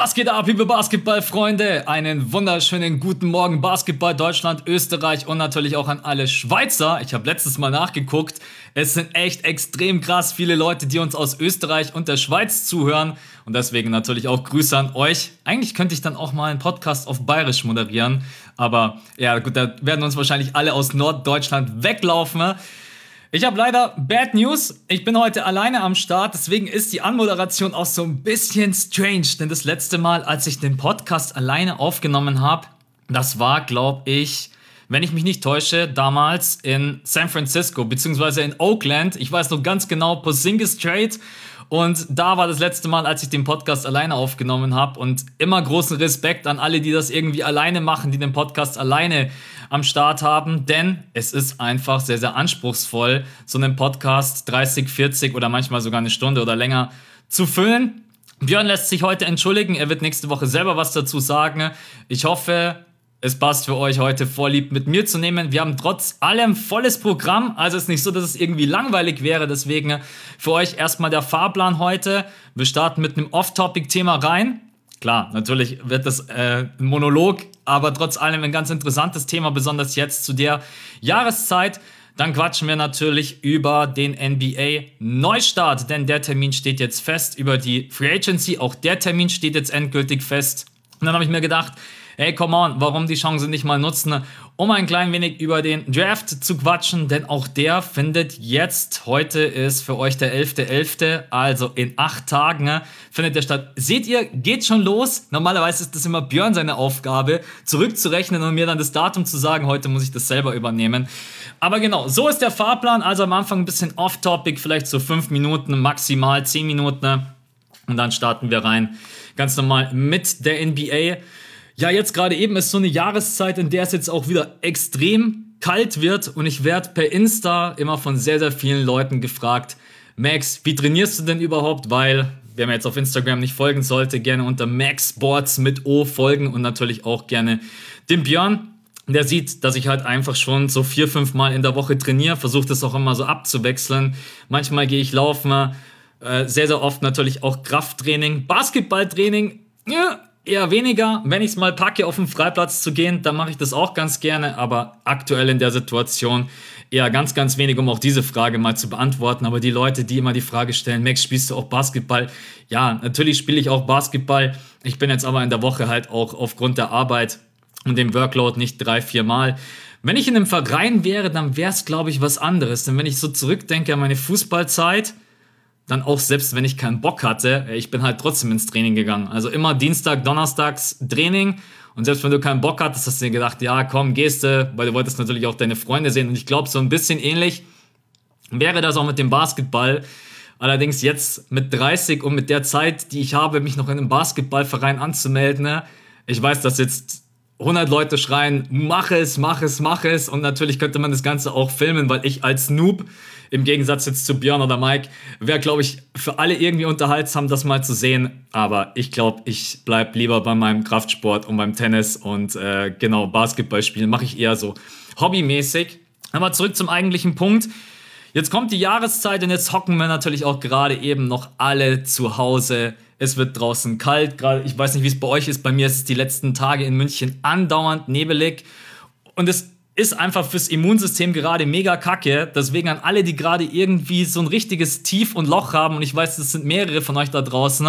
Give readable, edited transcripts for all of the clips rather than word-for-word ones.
Was geht ab, liebe Basketballfreunde? Einen wunderschönen guten Morgen Basketball Deutschland, Österreich und natürlich auch an alle Schweizer. Ich habe letztes Mal nachgeguckt. Es sind echt extrem krass viele Leute, die uns aus Österreich und der Schweiz zuhören. Und deswegen natürlich auch Grüße an euch. Eigentlich könnte ich dann auch mal einen Podcast auf Bayerisch moderieren. Aber ja gut, da werden uns wahrscheinlich alle aus Norddeutschland weglaufen. Ich habe leider Bad News. Ich bin heute alleine am Start, deswegen ist die Anmoderation auch so ein bisschen strange. Denn das letzte Mal, als ich den Podcast alleine aufgenommen habe, das war, glaube ich, wenn ich mich nicht täusche, damals in San Francisco, beziehungsweise in Oakland. Ich weiß noch ganz genau, Porzingis Trade. Und da war das letzte Mal, als ich den Podcast alleine aufgenommen habe. Und immer großen Respekt an alle, die das irgendwie alleine machen, die den Podcast alleine am Start haben. Denn es ist einfach sehr, sehr anspruchsvoll, so einen Podcast 30, 40 oder manchmal sogar eine Stunde oder länger zu füllen. Björn lässt sich heute entschuldigen. Er wird nächste Woche selber was dazu sagen. Ich hoffe, es passt für euch heute Vorlieb mit mir zu nehmen. Wir haben trotz allem volles Programm. Also es ist nicht so, dass es irgendwie langweilig wäre. Deswegen für euch erstmal der Fahrplan heute. Wir starten mit einem Off-Topic-Thema rein. Klar, natürlich wird das ein Monolog, aber trotz allem ein ganz interessantes Thema, besonders jetzt zu der Jahreszeit. Dann quatschen wir natürlich über den NBA-Neustart, denn der Termin steht jetzt fest. Über die Free Agency, auch der Termin steht jetzt endgültig fest. Und dann habe ich mir gedacht, hey, come on, warum die Chance nicht mal nutzen, um ein klein wenig über den Draft zu quatschen, denn auch der findet jetzt, heute ist für euch der 11.11., also in 8 Tagen findet der statt. Seht ihr, geht schon los. Normalerweise ist das immer Björn seine Aufgabe, zurückzurechnen und mir dann das Datum zu sagen, heute muss ich das selber übernehmen. Aber genau, so ist der Fahrplan, also am Anfang ein bisschen off-topic, vielleicht so 5 Minuten, maximal 10 Minuten und dann starten wir rein, ganz normal mit der NBA. Ja, jetzt gerade eben ist so eine Jahreszeit, in der es jetzt auch wieder extrem kalt wird und ich werde per Insta immer von sehr, sehr vielen Leuten gefragt, Max, wie trainierst du denn überhaupt? Weil, wer mir jetzt auf Instagram nicht folgen sollte, gerne unter Max Sports mit O folgen und natürlich auch gerne dem Björn. Der sieht, dass ich halt einfach schon so 4-5 Mal in der Woche trainiere, versuche das auch immer so abzuwechseln. Manchmal gehe ich laufen, sehr, sehr oft natürlich auch Krafttraining, Basketballtraining, ja, eher weniger. Wenn ich es mal packe, auf den Freiplatz zu gehen, dann mache ich das auch ganz gerne. Aber aktuell in der Situation eher ganz, ganz wenig, um auch diese Frage mal zu beantworten. Aber die Leute, die immer die Frage stellen, Max, spielst du auch Basketball? Ja, natürlich spiele ich auch Basketball. Ich bin jetzt aber in der Woche halt auch aufgrund der Arbeit und dem Workload nicht 3-4 Mal. Wenn ich in einem Verein wäre, dann wäre es, glaube ich, was anderes. Denn wenn ich so zurückdenke an meine Fußballzeit, dann auch selbst wenn ich keinen Bock hatte, ich bin halt trotzdem ins Training gegangen. Also immer Dienstag, Donnerstags Training und selbst wenn du keinen Bock hattest, hast du dir gedacht, ja komm, gehst du, weil du wolltest natürlich auch deine Freunde sehen und ich glaube, so ein bisschen ähnlich wäre das auch mit dem Basketball. Allerdings jetzt mit 30 und mit der Zeit, die ich habe, mich noch in einem Basketballverein anzumelden, ich weiß, dass jetzt 100 Leute schreien, mach es, mach es, mach es und natürlich könnte man das Ganze auch filmen, weil ich als Noob im Gegensatz jetzt zu Björn oder Mike, wäre, glaube ich, für alle irgendwie unterhaltsam, das mal zu sehen. Aber ich glaube, ich bleibe lieber bei meinem Kraftsport und beim Tennis und genau, Basketball spielen mache ich eher so hobbymäßig. Aber zurück zum eigentlichen Punkt. Jetzt kommt die Jahreszeit und jetzt hocken wir natürlich auch gerade eben noch alle zu Hause. Es wird draußen kalt, gerade ich weiß nicht, wie es bei euch ist. Bei mir ist es die letzten Tage in München andauernd nebelig und es ist einfach fürs Immunsystem gerade mega kacke. Deswegen an alle, die gerade irgendwie so ein richtiges Tief und Loch haben, und ich weiß, es sind mehrere von euch da draußen,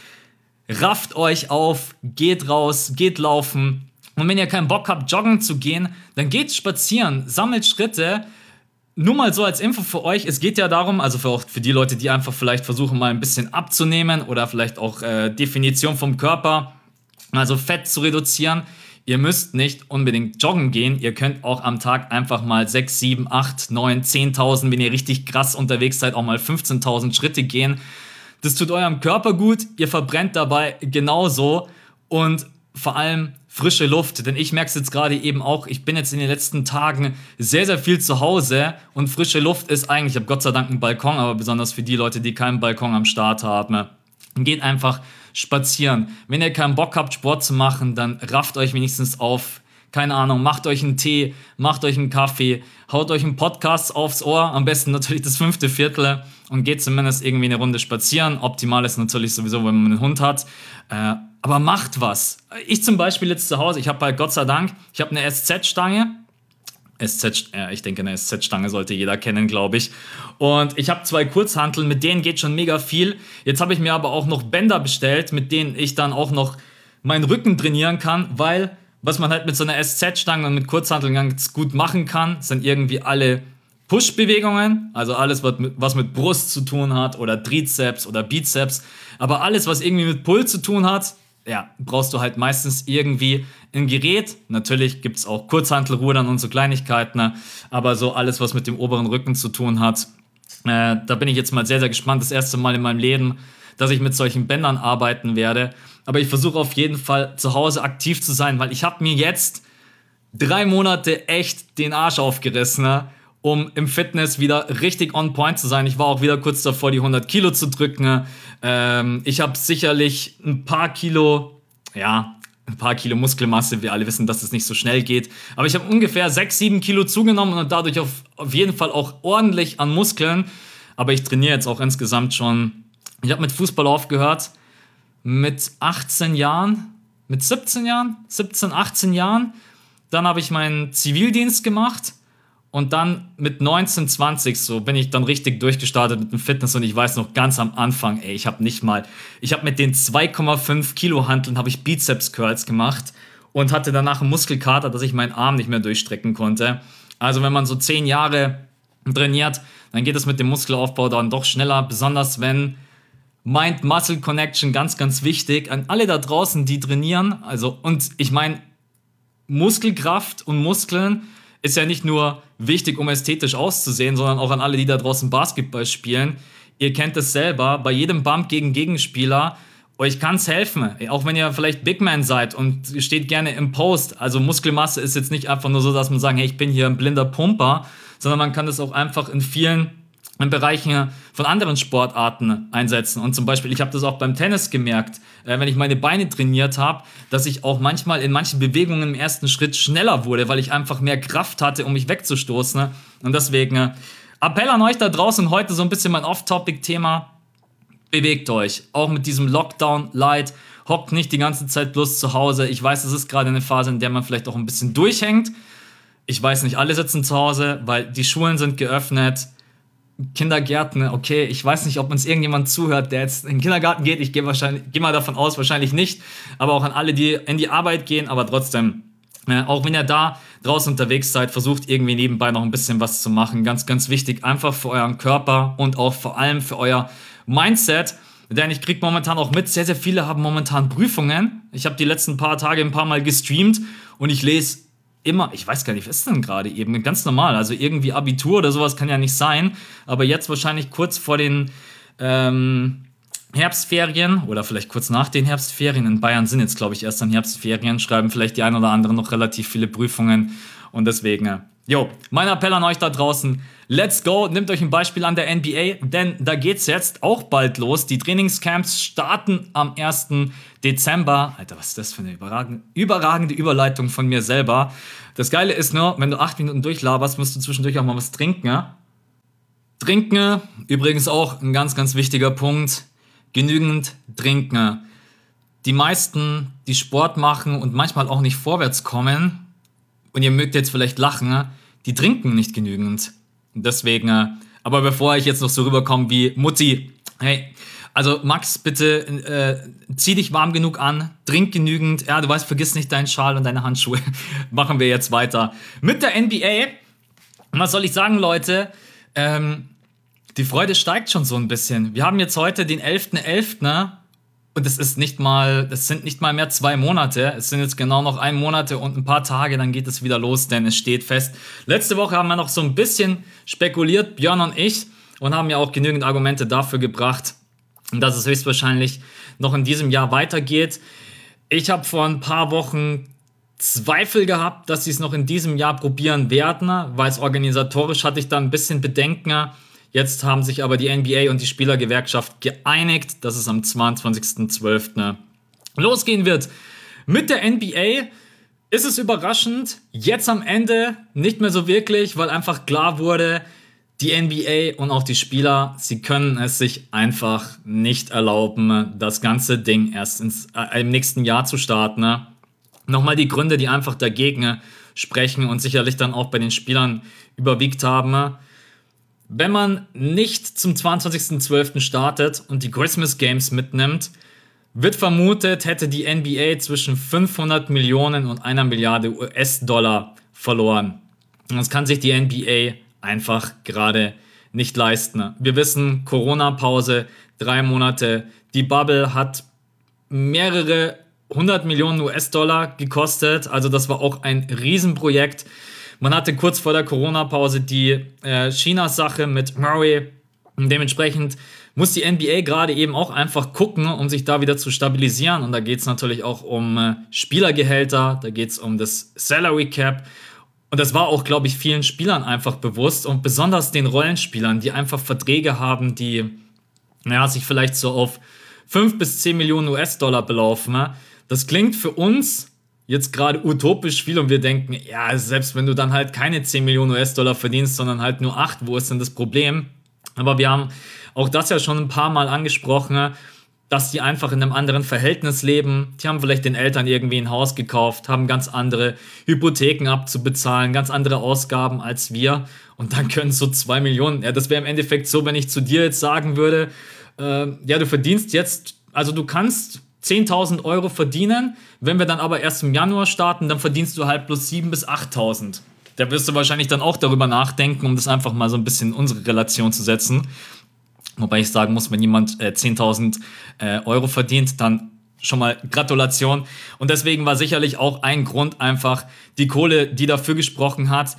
rafft euch auf, geht raus, geht laufen. Und wenn ihr keinen Bock habt, joggen zu gehen, dann geht spazieren, sammelt Schritte. Nur mal so als Info für euch, es geht ja darum, also für die Leute, die einfach vielleicht versuchen, mal ein bisschen abzunehmen oder vielleicht auch Definition vom Körper, also Fett zu reduzieren. Ihr müsst nicht unbedingt joggen gehen, ihr könnt auch am Tag einfach mal 6, 7, 8, 9, 10.000, wenn ihr richtig krass unterwegs seid, auch mal 15.000 Schritte gehen. Das tut eurem Körper gut, ihr verbrennt dabei genauso und vor allem frische Luft, denn ich merke es jetzt gerade eben auch, ich bin jetzt in den letzten Tagen sehr, sehr viel zu Hause und frische Luft ist eigentlich, ich habe Gott sei Dank einen Balkon, aber besonders für die Leute, die keinen Balkon am Start haben, geht einfach spazieren. Wenn ihr keinen Bock habt, Sport zu machen, dann rafft euch wenigstens auf. Keine Ahnung, macht euch einen Tee, macht euch einen Kaffee, haut euch einen Podcast aufs Ohr, am besten natürlich das 5. Viertel und geht zumindest irgendwie eine Runde spazieren. Optimal ist natürlich sowieso, wenn man einen Hund hat. aber macht was. Ich zum Beispiel jetzt zu Hause, ich habe halt Gott sei Dank, ich habe eine SZ-Stange. Ich denke, eine SZ-Stange sollte jeder kennen, glaube ich. Und ich habe 2 Kurzhanteln, mit denen geht schon mega viel. Jetzt habe ich mir aber auch noch Bänder bestellt, mit denen ich dann auch noch meinen Rücken trainieren kann, weil was man halt mit so einer SZ-Stange und mit Kurzhanteln ganz gut machen kann, sind irgendwie alle Push-Bewegungen, also alles, was mit Brust zu tun hat oder Trizeps oder Bizeps, aber alles, was irgendwie mit Pull zu tun hat, ja, brauchst du halt meistens irgendwie ein Gerät. Natürlich gibt es auch Kurzhantelrudern und so Kleinigkeiten, ne? Aber so alles, was mit dem oberen Rücken zu tun hat, da bin ich jetzt mal sehr, sehr gespannt. Das erste Mal in meinem Leben, dass ich mit solchen Bändern arbeiten werde. Aber ich versuche auf jeden Fall zu Hause aktiv zu sein, weil ich habe mir jetzt 3 Monate echt den Arsch aufgerissen, ne? Um im Fitness wieder richtig on point zu sein. Ich war auch wieder kurz davor, die 100 Kilo zu drücken. Ich habe sicherlich ein paar Kilo Muskelmasse. Wir alle wissen, dass es nicht so schnell geht. Aber ich habe ungefähr 6, 7 Kilo zugenommen und dadurch auf jeden Fall auch ordentlich an Muskeln. Aber ich trainiere jetzt auch insgesamt schon. Ich habe mit Fußball aufgehört mit 18 Jahren, mit 17 Jahren, 17, 18 Jahren. Dann habe ich meinen Zivildienst gemacht. Und dann mit 19, 20 so bin ich dann richtig durchgestartet mit dem Fitness und ich weiß noch ganz am Anfang, ich habe mit den 2,5 Kilo Hanteln habe ich Bizeps Curls gemacht und hatte danach einen Muskelkater, dass ich meinen Arm nicht mehr durchstrecken konnte. Also wenn man so 10 Jahre trainiert, dann geht es mit dem Muskelaufbau dann doch schneller, besonders wenn Mind-Muscle-Connection ganz, ganz wichtig. An alle da draußen, die trainieren, und ich meine, Muskelkraft und Muskeln ist ja nicht nur wichtig, um ästhetisch auszusehen, sondern auch an alle, die da draußen Basketball spielen. Ihr kennt es selber, bei jedem Bump gegen Gegenspieler, euch kann es helfen. Auch wenn ihr vielleicht Big Man seid und steht gerne im Post. Also Muskelmasse ist jetzt nicht einfach nur so, dass man sagt, hey, ich bin hier ein blinder Pumper, sondern man kann das auch einfach in vielen Bereichen von anderen Sportarten einsetzen. Und zum Beispiel, ich habe das auch beim Tennis gemerkt, wenn ich meine Beine trainiert habe, dass ich auch manchmal in manchen Bewegungen im ersten Schritt schneller wurde, weil ich einfach mehr Kraft hatte, um mich wegzustoßen. Und deswegen Appell an euch da draußen, heute so ein bisschen mein Off-Topic-Thema. Bewegt euch, auch mit diesem Lockdown-Light. Hockt nicht die ganze Zeit bloß zu Hause. Ich weiß, es ist gerade eine Phase, in der man vielleicht auch ein bisschen durchhängt. Ich weiß nicht, alle sitzen zu Hause, weil die Schulen sind geöffnet. Kindergärten, okay, ich weiß nicht, ob uns irgendjemand zuhört, der jetzt in den Kindergarten geht. Ich gehe mal davon aus, wahrscheinlich nicht. Aber auch an alle, die in die Arbeit gehen. Aber trotzdem, auch wenn ihr da draußen unterwegs seid, versucht irgendwie nebenbei noch ein bisschen was zu machen. Ganz, ganz wichtig, einfach für euren Körper und auch vor allem für euer Mindset. Denn ich kriege momentan auch mit, sehr, sehr viele haben momentan Prüfungen. Ich habe die letzten paar Tage ein paar Mal gestreamt und ich lese immer, ich weiß gar nicht, was ist denn gerade eben, ganz normal, also irgendwie Abitur oder sowas kann ja nicht sein, aber jetzt wahrscheinlich kurz vor den Herbstferien oder vielleicht kurz nach den Herbstferien, in Bayern sind jetzt glaube ich erst dann Herbstferien, schreiben vielleicht die ein oder anderen noch relativ viele Prüfungen und deswegen, mein Appell an euch da draußen, let's go, nehmt euch ein Beispiel an der NBA, denn da geht's jetzt auch bald los. Die Trainingscamps starten am 1. Dezember. Alter, was ist das für eine überragende Überleitung von mir selber. Das Geile ist nur, wenn du 8 Minuten durchlaberst, musst du zwischendurch auch mal was trinken. Ja? Trinken, übrigens auch ein ganz, ganz wichtiger Punkt. Genügend trinken. Die meisten, die Sport machen und manchmal auch nicht vorwärts kommen, und ihr mögt jetzt vielleicht lachen, die trinken nicht genügend. Deswegen, aber bevor ich jetzt noch so rüberkomme wie Mutti, hey, also Max, bitte zieh dich warm genug an, trink genügend, du weißt, vergiss nicht deinen Schal und deine Handschuhe. Machen wir jetzt weiter mit der NBA. Und was soll ich sagen, Leute? Die Freude steigt schon so ein bisschen. Wir haben jetzt heute den 11.11., ne? Und das sind nicht mal mehr 2 Monate. Es sind jetzt genau noch 1 Monat und ein paar Tage, dann geht es wieder los, denn es steht fest. Letzte Woche haben wir noch so ein bisschen spekuliert, Björn und ich, und haben ja auch genügend Argumente dafür gebracht, dass es höchstwahrscheinlich noch in diesem Jahr weitergeht. Ich habe vor ein paar Wochen Zweifel gehabt, dass sie es noch in diesem Jahr probieren werden, weil es organisatorisch hatte ich da ein bisschen Bedenken. Jetzt haben sich aber die NBA und die Spielergewerkschaft geeinigt, dass es am 22.12. losgehen wird. Mit der NBA ist es überraschend, jetzt am Ende nicht mehr so wirklich, weil einfach klar wurde, Die NBA und auch die Spieler, sie können es sich einfach nicht erlauben, das ganze Ding erst im nächsten Jahr zu starten. Ne? Nochmal die Gründe, die einfach dagegen sprechen und sicherlich dann auch bei den Spielern überwiegt haben. Wenn man nicht zum 22.12. startet und die Christmas Games mitnimmt, wird vermutet, hätte die NBA zwischen 500 Millionen und 1 Milliarde US-Dollar verloren. Und das kann sich die NBA einfach gerade nicht leisten. Wir wissen, Corona-Pause, 3 Monate. Die Bubble hat mehrere 100 Millionen US-Dollar gekostet. Also das war auch ein Riesenprojekt. Man hatte kurz vor der Corona-Pause die China-Sache mit Murray. Und dementsprechend muss die NBA gerade eben auch einfach gucken, um sich da wieder zu stabilisieren. Und da geht es natürlich auch um Spielergehälter, da geht es um das Salary Cap. Und das war auch, glaube ich, vielen Spielern einfach bewusst und besonders den Rollenspielern, die einfach Verträge haben, die sich vielleicht so auf 5 bis 10 Millionen US-Dollar belaufen. Ne? Das klingt für uns jetzt gerade utopisch viel und wir denken, ja, selbst wenn du dann halt keine 10 Millionen US-Dollar verdienst, sondern halt nur 8, wo ist denn das Problem? Aber wir haben auch das ja schon ein paar Mal angesprochen, dass die einfach in einem anderen Verhältnis leben. Die haben vielleicht den Eltern irgendwie ein Haus gekauft, haben ganz andere Hypotheken abzubezahlen, ganz andere Ausgaben als wir. Und dann können so 2 Millionen, ja, das wäre im Endeffekt so, wenn ich zu dir jetzt sagen würde, du verdienst jetzt, also du kannst 10.000 Euro verdienen, wenn wir dann aber erst im Januar starten, dann verdienst du halt plus 7.000 bis 8.000. Da wirst du wahrscheinlich dann auch darüber nachdenken, um das einfach mal so ein bisschen in unsere Relation zu setzen. Wobei ich sagen muss, wenn jemand 10.000 Euro verdient, dann schon mal Gratulation. Und deswegen war sicherlich auch ein Grund einfach die Kohle, die dafür gesprochen hat.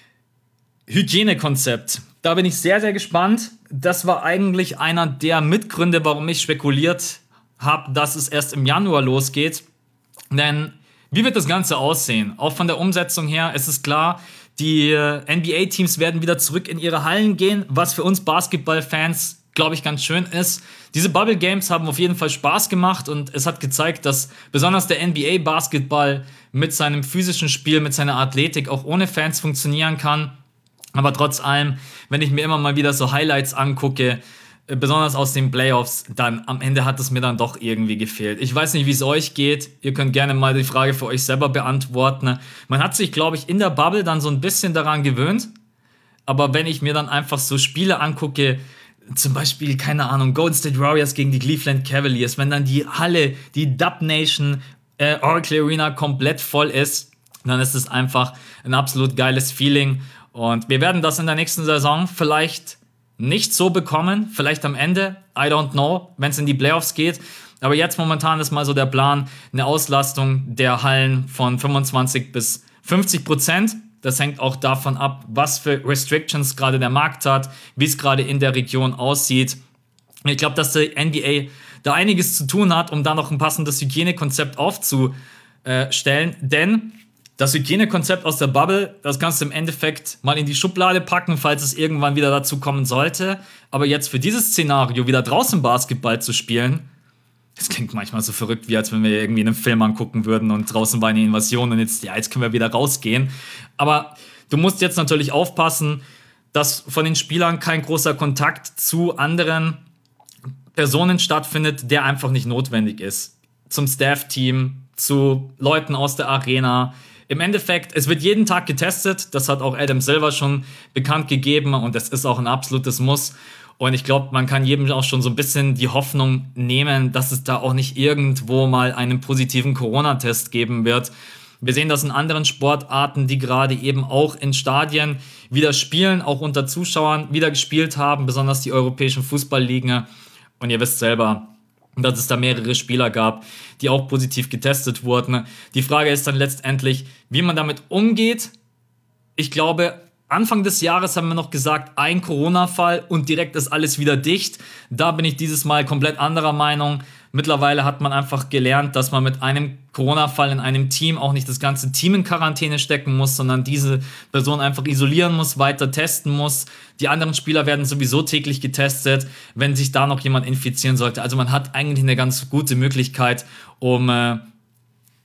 Hygienekonzept. Da bin ich sehr, sehr gespannt. Das war eigentlich einer der Mitgründe, warum ich spekuliert habe, dass es erst im Januar losgeht. Denn wie wird das Ganze aussehen? Auch von der Umsetzung her ist es klar, die NBA-Teams werden wieder zurück in ihre Hallen gehen, was für uns Basketball-Fans, glaube ich, ganz schön ist. Diese Bubble Games haben auf jeden Fall Spaß gemacht und es hat gezeigt, dass besonders der NBA-Basketball mit seinem physischen Spiel, mit seiner Athletik auch ohne Fans funktionieren kann. Aber trotz allem, wenn ich mir immer mal wieder so Highlights angucke, besonders aus den Playoffs, dann am Ende hat es mir dann doch irgendwie gefehlt. Ich weiß nicht, wie es euch geht. Ihr könnt gerne mal die Frage für euch selber beantworten. Man hat sich, glaube ich, in der Bubble dann so ein bisschen daran gewöhnt. Aber wenn ich mir dann einfach so Spiele angucke, zum Beispiel, keine Ahnung, Golden State Warriors gegen die Cleveland Cavaliers, wenn dann die Halle, die Dub Nation Oracle Arena komplett voll ist, dann ist es einfach ein absolut geiles Feeling. Und wir werden das in der nächsten Saison vielleicht nicht so bekommen, vielleicht am Ende, I don't know, wenn es in die Playoffs geht. Aber jetzt momentan ist mal so der Plan, eine Auslastung der Hallen von 25 bis 50%. Das hängt auch davon ab, was für Restrictions gerade der Markt hat, wie es gerade in der Region aussieht. Ich glaube, dass die NBA da einiges zu tun hat, um da noch ein passendes Hygienekonzept aufzustellen. Denn das Hygienekonzept aus der Bubble, das kannst du im Endeffekt mal in die Schublade packen, falls es irgendwann wieder dazu kommen sollte. Aber jetzt für dieses Szenario wieder draußen Basketball zu spielen, das klingt manchmal so verrückt, wie als wenn wir irgendwie einen Film angucken würden und draußen war eine Invasion und jetzt können wir wieder rausgehen. Aber du musst jetzt natürlich aufpassen, dass von den Spielern kein großer Kontakt zu anderen Personen stattfindet, der einfach nicht notwendig ist. Zum Staff-Team, zu Leuten aus der Arena. Im Endeffekt, es wird jeden Tag getestet, das hat auch Adam Silver schon bekannt gegeben und das ist auch ein absolutes Muss. Und ich glaube, man kann jedem auch schon so ein bisschen die Hoffnung nehmen, dass es da auch nicht irgendwo mal einen positiven Corona-Test geben wird. Wir sehen das in anderen Sportarten, die gerade eben auch in Stadien wieder spielen, auch unter Zuschauern wieder gespielt haben, besonders die europäischen Fußballligen. Und ihr wisst selber, dass es da mehrere Spieler gab, die auch positiv getestet wurden. Die Frage ist dann letztendlich, wie man damit umgeht. Ich glaube, Anfang des Jahres haben wir noch gesagt, ein Corona-Fall und direkt ist alles wieder dicht. Da bin ich dieses Mal komplett anderer Meinung. Mittlerweile hat man einfach gelernt, dass man mit einem Corona-Fall in einem Team auch nicht das ganze Team in Quarantäne stecken muss, sondern diese Person einfach isolieren muss, weiter testen muss. Die anderen Spieler werden sowieso täglich getestet, wenn sich da noch jemand infizieren sollte. Also man hat eigentlich eine ganz gute Möglichkeit, um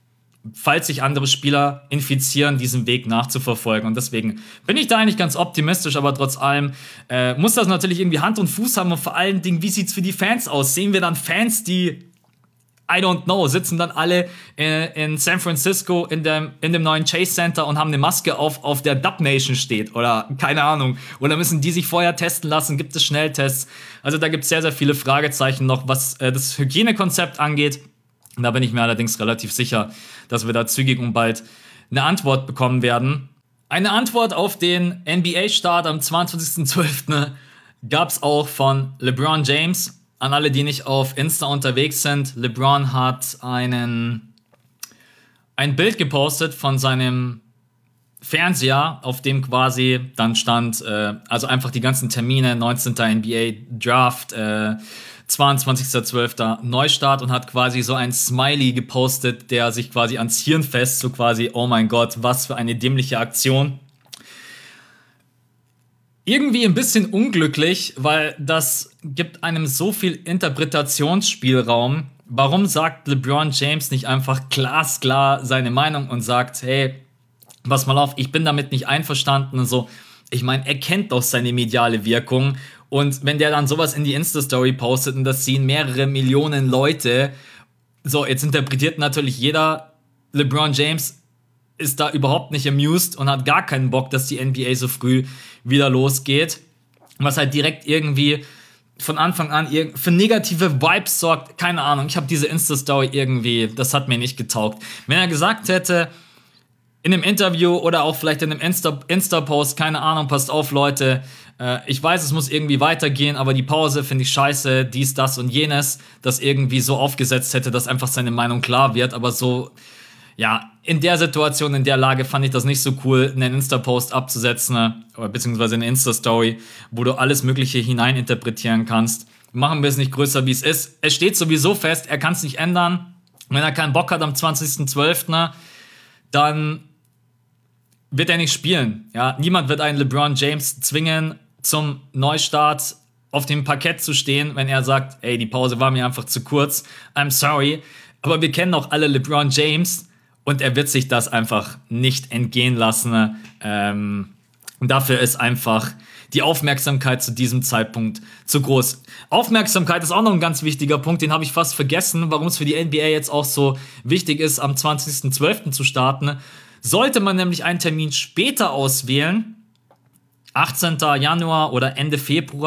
falls sich andere Spieler infizieren, diesen Weg nachzuverfolgen. Und deswegen bin ich da eigentlich ganz optimistisch, aber trotz allem muss das natürlich irgendwie Hand und Fuß haben und vor allen Dingen, wie sieht es für die Fans aus? Sehen wir dann Fans, die I don't know, sitzen dann alle in San Francisco in dem neuen Chase Center und haben eine Maske auf der Dub Nation steht oder keine Ahnung. Oder müssen die sich vorher testen lassen? Gibt es Schnelltests? Also da gibt es sehr, sehr viele Fragezeichen noch, was das Hygienekonzept angeht. Und da bin ich mir allerdings relativ sicher, dass wir da zügig und bald eine Antwort bekommen werden. Eine Antwort auf den NBA-Start am 22.12. gab es auch von LeBron James. An alle, die nicht auf Insta unterwegs sind, LeBron hat ein Bild gepostet von seinem Fernseher, auf dem quasi dann stand, also einfach die ganzen Termine, 19. NBA Draft, 22.12. Neustart und hat quasi so ein Smiley gepostet, der sich quasi ans Hirn fest, so quasi, oh mein Gott, was für eine dämliche Aktion. Irgendwie ein bisschen unglücklich, weil das gibt einem so viel Interpretationsspielraum. Warum sagt LeBron James nicht einfach glasklar seine Meinung und sagt, hey, pass mal auf, ich bin damit nicht einverstanden und so. Ich meine, er kennt doch seine mediale Wirkung und wenn der dann sowas in die Insta-Story postet und das sehen mehrere Millionen Leute, so, jetzt interpretiert natürlich jeder, LeBron James ist da überhaupt nicht amused und hat gar keinen Bock, dass die NBA so früh wieder losgeht. Was halt direkt irgendwie von Anfang an für negative Vibes sorgt. Keine Ahnung, ich habe diese Insta-Story irgendwie, das hat mir nicht getaugt. Wenn er gesagt hätte, in einem Interview oder auch vielleicht in einem Insta-Post, keine Ahnung, passt auf, Leute, ich weiß, es muss irgendwie weitergehen, aber die Pause finde ich scheiße, dies, das und jenes, das irgendwie so aufgesetzt hätte, dass einfach seine Meinung klar wird, aber so, ja, in der Situation, in der Lage fand ich das nicht so cool, einen Insta-Post abzusetzen, oder beziehungsweise eine Insta-Story, wo du alles Mögliche hineininterpretieren kannst. Machen wir es nicht größer, wie es ist. Es steht sowieso fest, er kann es nicht ändern. Wenn er keinen Bock hat am 20.12., dann wird er nicht spielen. Ja? Niemand wird einen LeBron James zwingen, zum Neustart auf dem Parkett zu stehen, wenn er sagt, ey, die Pause war mir einfach zu kurz, I'm sorry. Aber wir kennen auch alle LeBron James, und er wird sich das einfach nicht entgehen lassen. Und dafür ist einfach die Aufmerksamkeit zu diesem Zeitpunkt zu groß. Aufmerksamkeit ist auch noch ein ganz wichtiger Punkt, den habe ich fast vergessen, warum es für die NBA jetzt auch so wichtig ist, am 20.12. zu starten. Sollte man nämlich einen Termin später auswählen, 18. Januar oder Ende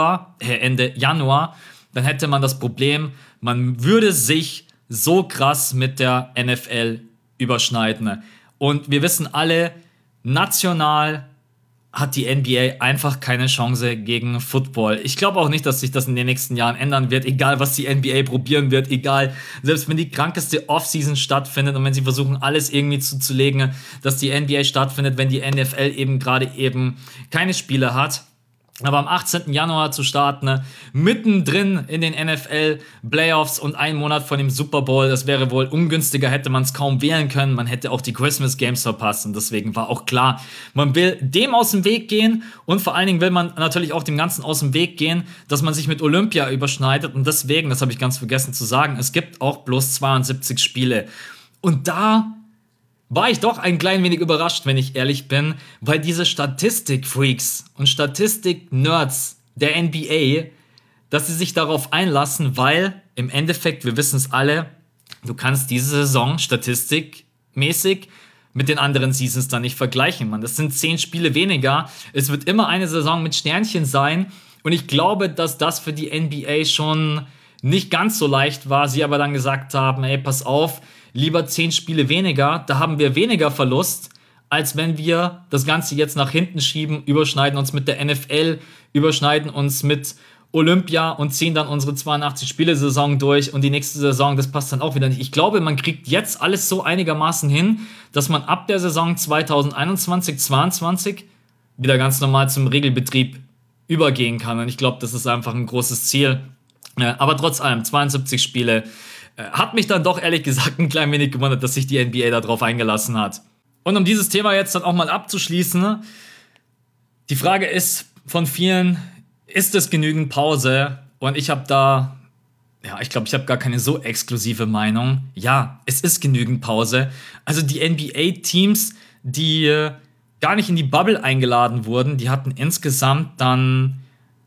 Januar, dann hätte man das Problem, man würde sich so krass mit der NFL überschneiden. Und wir wissen alle, national hat die NBA einfach keine Chance gegen Football. Ich glaube auch nicht, dass sich das in den nächsten Jahren ändern wird, egal was die NBA probieren wird, egal, selbst wenn die krankeste Offseason stattfindet und wenn sie versuchen, alles irgendwie zuzulegen, dass die NBA stattfindet, wenn die NFL eben gerade keine Spiele hat. Aber am 18. Januar zu starten, mittendrin in den NFL-Playoffs und einen Monat vor dem Super Bowl, das wäre wohl ungünstiger, hätte man es kaum wählen können. Man hätte auch die Christmas Games verpasst und deswegen war auch klar, man will dem aus dem Weg gehen und vor allen Dingen will man natürlich auch dem Ganzen aus dem Weg gehen, dass man sich mit Olympia überschneidet und deswegen, das habe ich ganz vergessen zu sagen, es gibt auch bloß 72 Spiele. Und da war ich doch ein klein wenig überrascht, wenn ich ehrlich bin, weil diese Statistik-Freaks und Statistik-Nerds der NBA, dass sie sich darauf einlassen, weil im Endeffekt, wir wissen es alle, du kannst diese Saison statistikmäßig mit den anderen Seasons dann nicht vergleichen, Mann. Das sind 10 Spiele weniger. Es wird immer eine Saison mit Sternchen sein und ich glaube, dass das für die NBA schon nicht ganz so leicht war. Sie aber dann gesagt haben, ey, pass auf, lieber 10 Spiele weniger, da haben wir weniger Verlust, als wenn wir das Ganze jetzt nach hinten schieben, überschneiden uns mit der NFL, überschneiden uns mit Olympia und ziehen dann unsere 82-Spiele-Saison durch und die nächste Saison, das passt dann auch wieder nicht. Ich glaube, man kriegt jetzt alles so einigermaßen hin, dass man ab der Saison 2021-22 wieder ganz normal zum Regelbetrieb übergehen kann und ich glaube, das ist einfach ein großes Ziel. Aber trotz allem, 72 Spiele, hat mich dann doch ehrlich gesagt ein klein wenig gewundert, dass sich die NBA da drauf eingelassen hat. Und um dieses Thema jetzt dann auch mal abzuschließen, die Frage ist von vielen, ist es genügend Pause? Und ich habe da Ja, ich glaube, ich habe gar keine so exklusive Meinung. Ja, es ist genügend Pause. Also die NBA-Teams, die gar nicht in die Bubble eingeladen wurden, die hatten insgesamt dann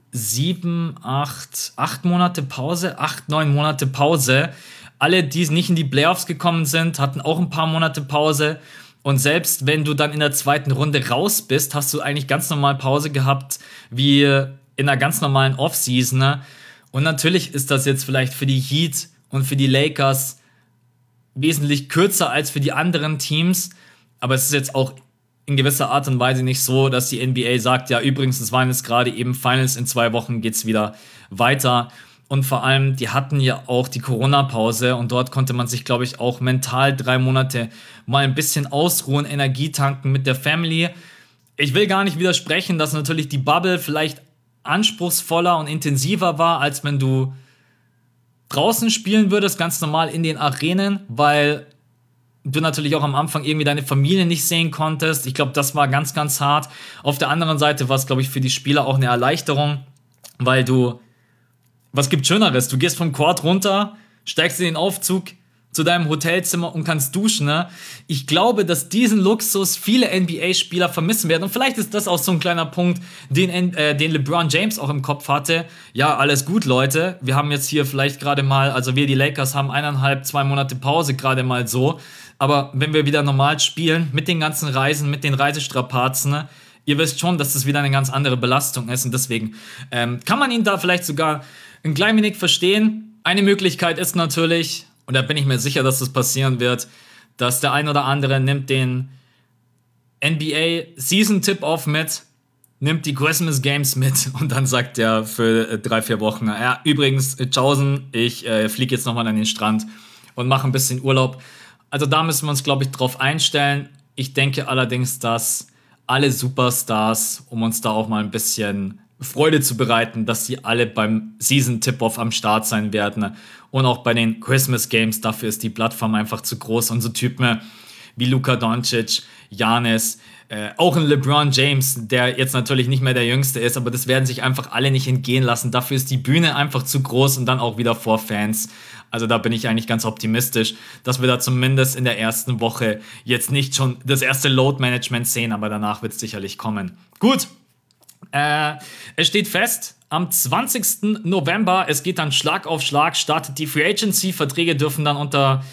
8 Monate Pause, 9 Monate Pause. Alle, die nicht in die Playoffs gekommen sind, hatten auch ein paar Monate Pause. Und selbst wenn du dann in der zweiten Runde raus bist, hast du eigentlich ganz normal Pause gehabt, wie in einer ganz normalen Offseason. Ne? Und natürlich ist das jetzt vielleicht für die Heat und für die Lakers wesentlich kürzer als für die anderen Teams. Aber es ist jetzt auch in gewisser Art und Weise nicht so, dass die NBA sagt, ja, übrigens, es waren jetzt gerade eben Finals, in 2 Wochen geht's wieder weiter. Und vor allem, die hatten ja auch die Corona-Pause und dort konnte man sich, glaube ich, auch mental 3 Monate mal ein bisschen ausruhen, Energie tanken mit der Family. Ich will gar nicht widersprechen, dass natürlich die Bubble vielleicht anspruchsvoller und intensiver war, als wenn du draußen spielen würdest, ganz normal in den Arenen, weil du natürlich auch am Anfang irgendwie deine Familie nicht sehen konntest. Ich glaube, das war ganz, ganz hart. Auf der anderen Seite war es, glaube ich, für die Spieler auch eine Erleichterung, weil was gibt Schöneres? Du gehst vom Court runter, steigst in den Aufzug zu deinem Hotelzimmer und kannst duschen. Ne? Ich glaube, dass diesen Luxus viele NBA-Spieler vermissen werden. Und vielleicht ist das auch so ein kleiner Punkt, den LeBron James auch im Kopf hatte. Ja, alles gut, Leute. Wir haben jetzt hier vielleicht gerade mal, also wir, die Lakers, haben 2 Monate Pause gerade mal so. Aber wenn wir wieder normal spielen, mit den ganzen Reisen, mit den Reisestrapazen, ne, ihr wisst schon, dass das wieder eine ganz andere Belastung ist. Und deswegen kann man ihn da vielleicht sogar ein klein wenig verstehen. Eine Möglichkeit ist natürlich, und da bin ich mir sicher, dass das passieren wird, dass der ein oder andere nimmt den NBA Season Tip-Off mit, nimmt die Christmas Games mit und dann sagt er für 3-4 Wochen, ja, übrigens, Tschaußen, ich fliege jetzt nochmal an den Strand und mache ein bisschen Urlaub. Also da müssen wir uns, glaube ich, drauf einstellen. Ich denke allerdings, dass alle Superstars, um uns da auch mal ein bisschen Freude zu bereiten, dass sie alle beim Season Tip-Off am Start sein werden und auch bei den Christmas Games. Dafür ist die Plattform einfach zu groß und so Typen wie Luka Doncic, Giannis, auch ein LeBron James, der jetzt natürlich nicht mehr der Jüngste ist, aber das werden sich einfach alle nicht entgehen lassen. Dafür ist die Bühne einfach zu groß und dann auch wieder vor Fans. Also da bin ich eigentlich ganz optimistisch, dass wir da zumindest in der ersten Woche jetzt nicht schon das erste Load-Management sehen, aber danach wird es sicherlich kommen. Gut. Es steht fest, am 20. November, es geht dann Schlag auf Schlag, startet die Free Agency, Verträge dürfen dann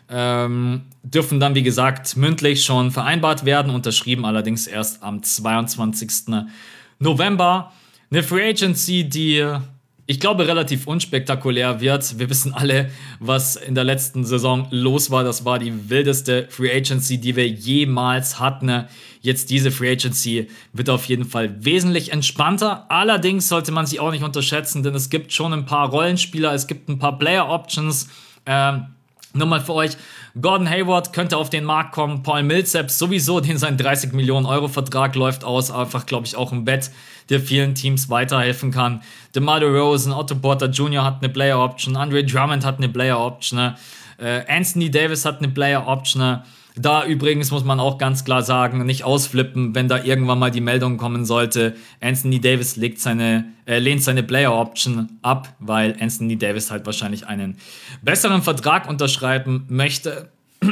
wie gesagt, mündlich schon vereinbart werden, unterschrieben allerdings erst am 22. November. Eine Free Agency, die, ich glaube, relativ unspektakulär wird. Wir wissen alle, was in der letzten Saison los war. Das war die wildeste Free Agency, die wir jemals hatten. Jetzt diese Free Agency wird auf jeden Fall wesentlich entspannter. Allerdings sollte man sie auch nicht unterschätzen, denn es gibt schon ein paar Rollenspieler, es gibt ein paar Player Options. Nur mal für euch, Gordon Hayward könnte auf den Markt kommen, Paul Millsap sowieso, den sein 30 Millionen Euro Vertrag läuft aus, einfach, glaube ich, auch ein Bett, der vielen Teams weiterhelfen kann. DeMar DeRozan, Otto Porter Jr. hat eine Player Option, Andre Drummond hat eine Player Option, Anthony Davis hat eine Player Option. Da übrigens muss man auch ganz klar sagen, nicht ausflippen, wenn da irgendwann mal die Meldung kommen sollte, Anthony Davis lehnt seine Player Option ab, weil Anthony Davis halt wahrscheinlich einen besseren Vertrag unterschreiben möchte.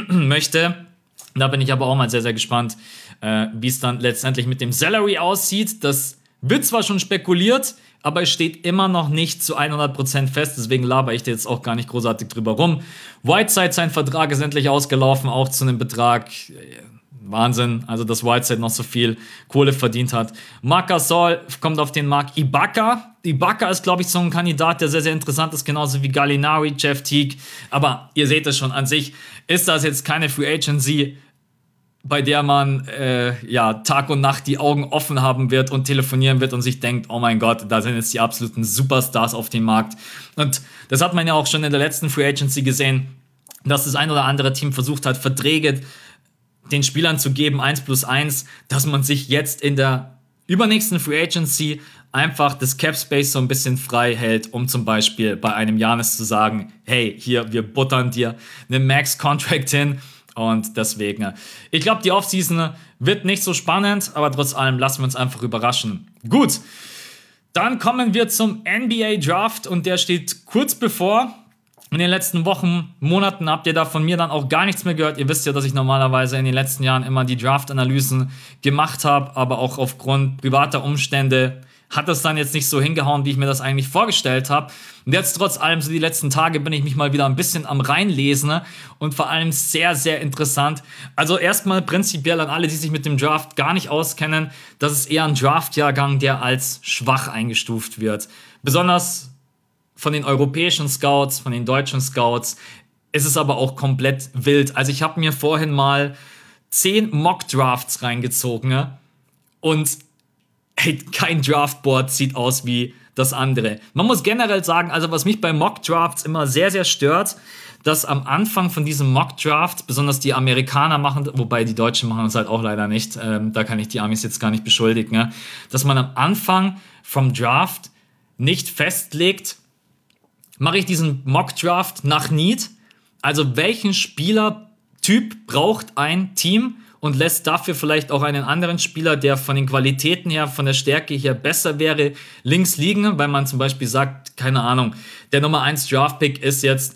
Da bin ich aber auch mal sehr, sehr gespannt, wie es dann letztendlich mit dem Salary aussieht. Das wird zwar schon spekuliert, aber es steht immer noch nicht zu 100% fest, deswegen laber ich da jetzt auch gar nicht großartig drüber rum. Whiteside, sein Vertrag ist endlich ausgelaufen, auch zu einem Betrag, Wahnsinn, also dass Whiteside noch so viel Kohle verdient hat. Marc Gasol kommt auf den Markt. Ibaka ist, glaube ich, so ein Kandidat, der sehr, sehr interessant ist, genauso wie Gallinari, Jeff Teague, aber ihr seht es schon, an sich ist das jetzt keine Free Agency, bei der man Tag und Nacht die Augen offen haben wird und telefonieren wird und sich denkt, oh mein Gott, da sind jetzt die absoluten Superstars auf dem Markt. Und das hat man ja auch schon in der letzten Free Agency gesehen, dass das ein oder andere Team versucht hat, Verträge den Spielern zu geben, 1+1, dass man sich jetzt in der übernächsten Free Agency einfach das Cap Space so ein bisschen frei hält, um zum Beispiel bei einem Giannis zu sagen, hey, hier, wir buttern dir einen Max-Contract hin. Und deswegen, ich glaube, die Offseason wird nicht so spannend, aber trotz allem lassen wir uns einfach überraschen. Gut, dann kommen wir zum NBA Draft und der steht kurz bevor. In den letzten Wochen, Monaten habt ihr da von mir dann auch gar nichts mehr gehört. Ihr wisst ja, dass ich normalerweise in den letzten Jahren immer die Draft-Analysen gemacht habe, aber auch aufgrund privater Umstände hat das dann jetzt nicht so hingehauen, wie ich mir das eigentlich vorgestellt habe. Und jetzt trotz allem, so die letzten Tage bin ich mich mal wieder ein bisschen am Reinlesen, ne? Und vor allem sehr, sehr interessant. Also erstmal prinzipiell an alle, die sich mit dem Draft gar nicht auskennen, das ist eher ein Draft-Jahrgang, der als schwach eingestuft wird. Besonders von den europäischen Scouts, von den deutschen Scouts, ist es aber auch komplett wild. Also ich habe mir vorhin mal 10 Mock-Drafts reingezogen, ne? Und hey, kein Draftboard sieht aus wie das andere. Man muss generell sagen, also was mich bei Mock-Drafts immer sehr, sehr stört, dass am Anfang von diesem Mock-Draft, besonders die Amerikaner machen, wobei die Deutschen machen das halt auch leider nicht, da kann ich die Amis jetzt gar nicht beschuldigen, ne? Dass man am Anfang vom Draft nicht festlegt, mache ich diesen Mock-Draft nach Need, also welchen Spielertyp braucht ein Team, und lässt dafür vielleicht auch einen anderen Spieler, der von den Qualitäten her, von der Stärke her besser wäre, links liegen, weil man zum Beispiel sagt, keine Ahnung, der Nummer 1 Draft-Pick ist jetzt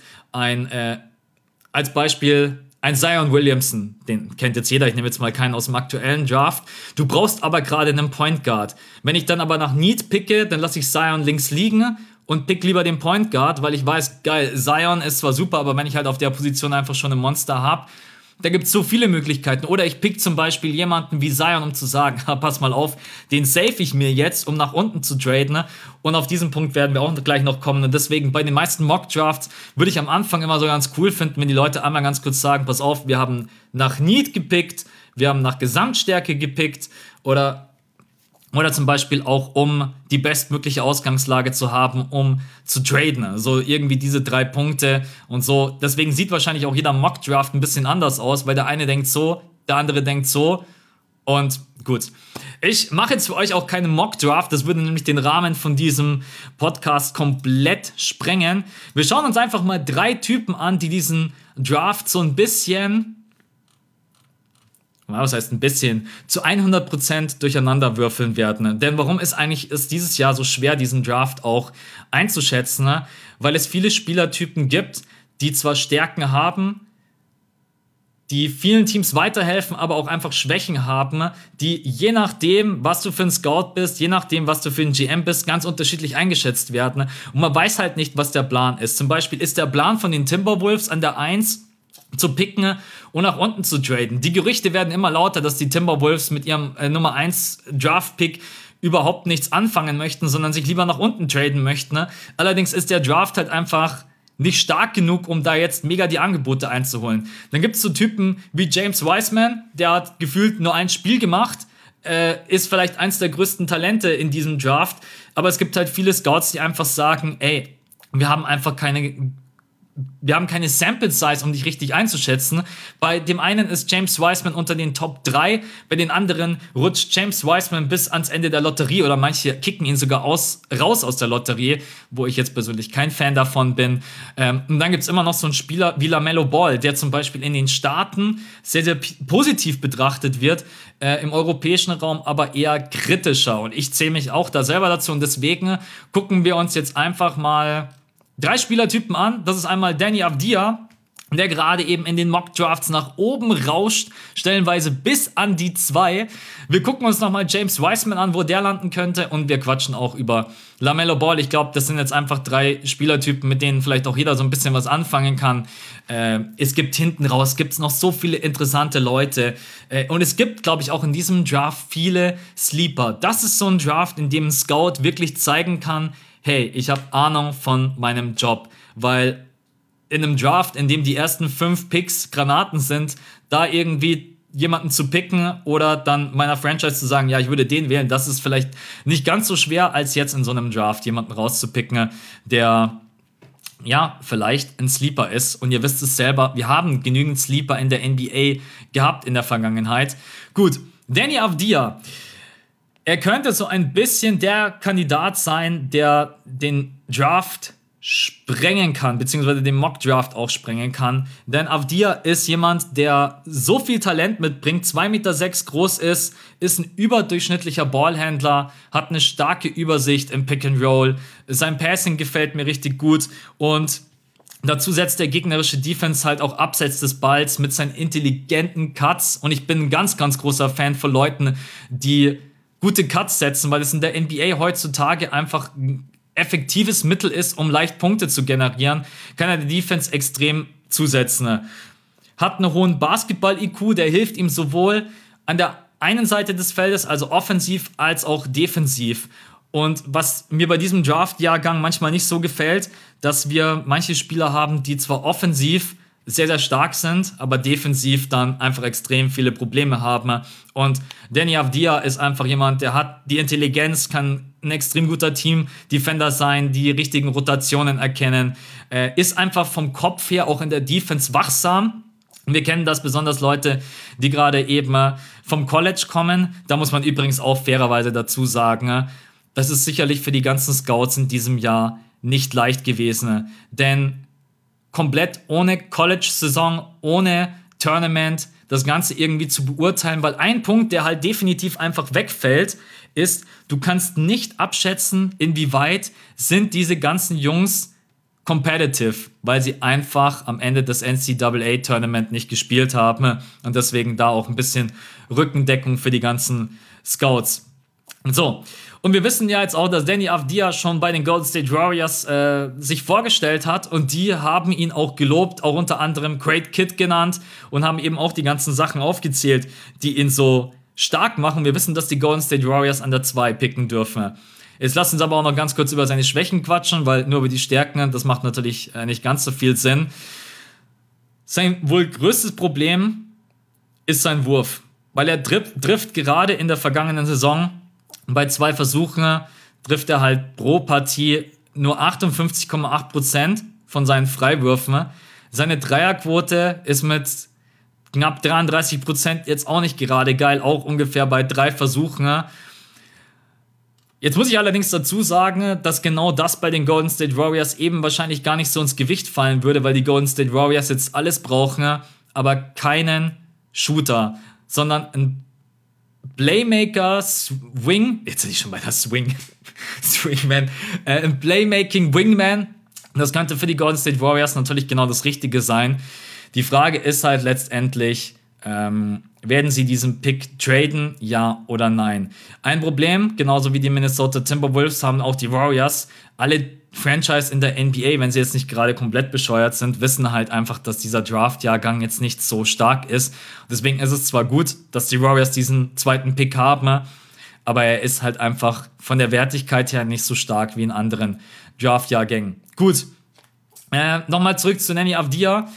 als Beispiel ein Zion Williamson, den kennt jetzt jeder, ich nehme jetzt mal keinen aus dem aktuellen Draft. Du brauchst aber gerade einen Point Guard. Wenn ich dann aber nach Need picke, dann lasse ich Zion links liegen und pick lieber den Point Guard, weil ich weiß, geil, Zion ist zwar super, aber wenn ich halt auf der Position einfach schon ein Monster habe, da gibt es so viele Möglichkeiten. Oder ich pick zum Beispiel jemanden wie Zion, um zu sagen, pass mal auf, den save ich mir jetzt, um nach unten zu traden. Ne? Und auf diesen Punkt werden wir auch gleich noch kommen. Und deswegen bei den meisten Mock-Drafts würde ich am Anfang immer so ganz cool finden, wenn die Leute einmal ganz kurz sagen, pass auf, wir haben nach Need gepickt, wir haben nach Gesamtstärke gepickt oder zum Beispiel auch, um die bestmögliche Ausgangslage zu haben, um zu traden. Also irgendwie diese 3 Punkte und so. Deswegen sieht wahrscheinlich auch jeder Mock-Draft ein bisschen anders aus, weil der eine denkt so, der andere denkt so. Und gut. Ich mache jetzt für euch auch keinen Mock-Draft. Das würde nämlich den Rahmen von diesem Podcast komplett sprengen. Wir schauen uns einfach mal 3 Typen an, die diesen Draft so ein bisschen... was heißt ein bisschen, zu 100% durcheinander würfeln werden. Denn warum ist dieses Jahr so schwer, diesen Draft auch einzuschätzen? Ne? Weil es viele Spielertypen gibt, die zwar Stärken haben, die vielen Teams weiterhelfen, aber auch einfach Schwächen haben, die je nachdem, was du für ein Scout bist, je nachdem, was du für ein GM bist, ganz unterschiedlich eingeschätzt werden. Und man weiß halt nicht, was der Plan ist. Zum Beispiel ist der Plan von den Timberwolves an der 1 zu picken und nach unten zu traden. Die Gerüchte werden immer lauter, dass die Timberwolves mit ihrem Nummer 1 Draft-Pick überhaupt nichts anfangen möchten, sondern sich lieber nach unten traden möchten. Allerdings ist der Draft halt einfach nicht stark genug, um da jetzt mega die Angebote einzuholen. Dann gibt es so Typen wie James Wiseman, der hat gefühlt nur ein Spiel gemacht, ist vielleicht eins der größten Talente in diesem Draft, aber es gibt halt viele Scouts, die einfach sagen, ey, wir haben keine Sample Size, um dich richtig einzuschätzen. Bei dem einen ist James Wiseman unter den Top 3, bei den anderen rutscht James Wiseman bis ans Ende der Lotterie oder manche kicken ihn sogar raus aus der Lotterie, wo ich jetzt persönlich kein Fan davon bin. Und dann gibt es immer noch so einen Spieler wie LaMelo Ball, der zum Beispiel in den Staaten sehr, sehr positiv betrachtet wird, im europäischen Raum aber eher kritischer. Und ich zähle mich auch da selber dazu und deswegen gucken wir uns jetzt einfach mal 3 Spielertypen an. Das ist einmal Deni Avdija, der gerade eben in den Mock-Drafts nach oben rauscht, stellenweise bis an die 2. Wir gucken uns nochmal James Wiseman an, wo der landen könnte, und wir quatschen auch über LaMelo Ball. Ich glaube, das sind jetzt einfach 3 Spielertypen, mit denen vielleicht auch jeder so ein bisschen was anfangen kann. Es gibt hinten raus, gibt's noch so viele interessante Leute. Und es gibt, glaube ich, auch in diesem Draft viele Sleeper. Das ist so ein Draft, in dem ein Scout wirklich zeigen kann, hey, ich habe Ahnung von meinem Job, weil in einem Draft, in dem die ersten 5 Picks Granaten sind, da irgendwie jemanden zu picken oder dann meiner Franchise zu sagen, ja, ich würde den wählen, das ist vielleicht nicht ganz so schwer, als jetzt in so einem Draft jemanden rauszupicken, der ja vielleicht ein Sleeper ist. Und ihr wisst es selber, wir haben genügend Sleeper in der NBA gehabt in der Vergangenheit. Gut, Deni Avdija. Er könnte so ein bisschen der Kandidat sein, der den Draft sprengen kann, beziehungsweise den Mock-Draft auch sprengen kann. Denn Avdija ist jemand, der so viel Talent mitbringt, 2,6 Meter groß ist ein überdurchschnittlicher Ballhändler, hat eine starke Übersicht im Pick and Roll. Sein Passing gefällt mir richtig gut und Dazu setzt der gegnerische Defense halt auch abseits des Balls mit seinen intelligenten Cuts. Und ich bin ein ganz, ganz großer Fan von Leuten, die gute Cuts setzen, weil es in der NBA heutzutage einfach ein effektives Mittel ist, um leicht Punkte zu generieren. Kann er die Defense extrem zusetzen. Hat einen hohen Basketball-IQ, der hilft ihm sowohl an der einen Seite des Feldes, also offensiv, als auch defensiv. Und was mir bei diesem Draft-Jahrgang manchmal nicht so gefällt, dass wir manche Spieler haben, die zwar offensiv sehr, sehr stark sind, aber defensiv dann einfach extrem viele Probleme haben. Und Deni Avdija ist einfach jemand, der hat die Intelligenz, kann ein extrem guter Team-Defender sein, die richtigen Rotationen erkennen, ist einfach vom Kopf her auch in der Defense wachsam. Wir kennen das besonders Leute, die gerade eben vom College kommen. Da muss man übrigens auch fairerweise dazu sagen, das ist sicherlich für die ganzen Scouts in diesem Jahr nicht leicht gewesen. Denn komplett ohne College-Saison, ohne Tournament, das Ganze irgendwie zu beurteilen, weil ein Punkt, der halt definitiv einfach wegfällt, ist, du kannst nicht abschätzen, inwieweit sind diese ganzen Jungs competitive, weil sie einfach am Ende des NCAA-Tournament nicht gespielt haben und deswegen da auch ein bisschen Rückendeckung für die ganzen Scouts. So, und wir wissen ja jetzt auch, dass Deni Avdija schon bei den Golden State Warriors sich vorgestellt hat und die haben ihn auch gelobt, auch unter anderem Great Kid genannt und haben eben auch die ganzen Sachen aufgezählt, die ihn so stark machen. Wir wissen, dass die Golden State Warriors an der 2 picken dürfen. Jetzt lasst uns aber auch noch ganz kurz über seine Schwächen quatschen, weil nur über die Stärken, das macht natürlich nicht ganz so viel Sinn. Sein wohl größtes Problem ist sein Wurf, weil er trifft gerade in der vergangenen Saison bei 2 Versuchen, trifft er halt pro Partie nur 58,8% von seinen Freiwürfen. Seine Dreierquote ist mit knapp 33% jetzt auch nicht gerade geil, auch ungefähr bei 3 Versuchen. Jetzt muss ich allerdings dazu sagen, dass genau das bei den Golden State Warriors eben wahrscheinlich gar nicht so ins Gewicht fallen würde, weil die Golden State Warriors jetzt alles brauchen, aber keinen Shooter, sondern ein Playmaker Swing, jetzt bin ich schon bei der Swingman, ein Playmaking Wingman, das könnte für die Golden State Warriors natürlich genau das Richtige sein. Die Frage ist halt letztendlich, werden sie diesen Pick traden, ja oder nein? Ein Problem, genauso wie die Minnesota Timberwolves, haben auch die Warriors. Alle Franchise in der NBA, wenn sie jetzt nicht gerade komplett bescheuert sind, wissen halt einfach, dass dieser Draft-Jahrgang jetzt nicht so stark ist. Deswegen ist es zwar gut, dass die Warriors diesen 2. Pick haben, aber er ist halt einfach von der Wertigkeit her nicht so stark wie in anderen Draft-Jahrgängen. Gut, nochmal zurück zu Deni Avdija.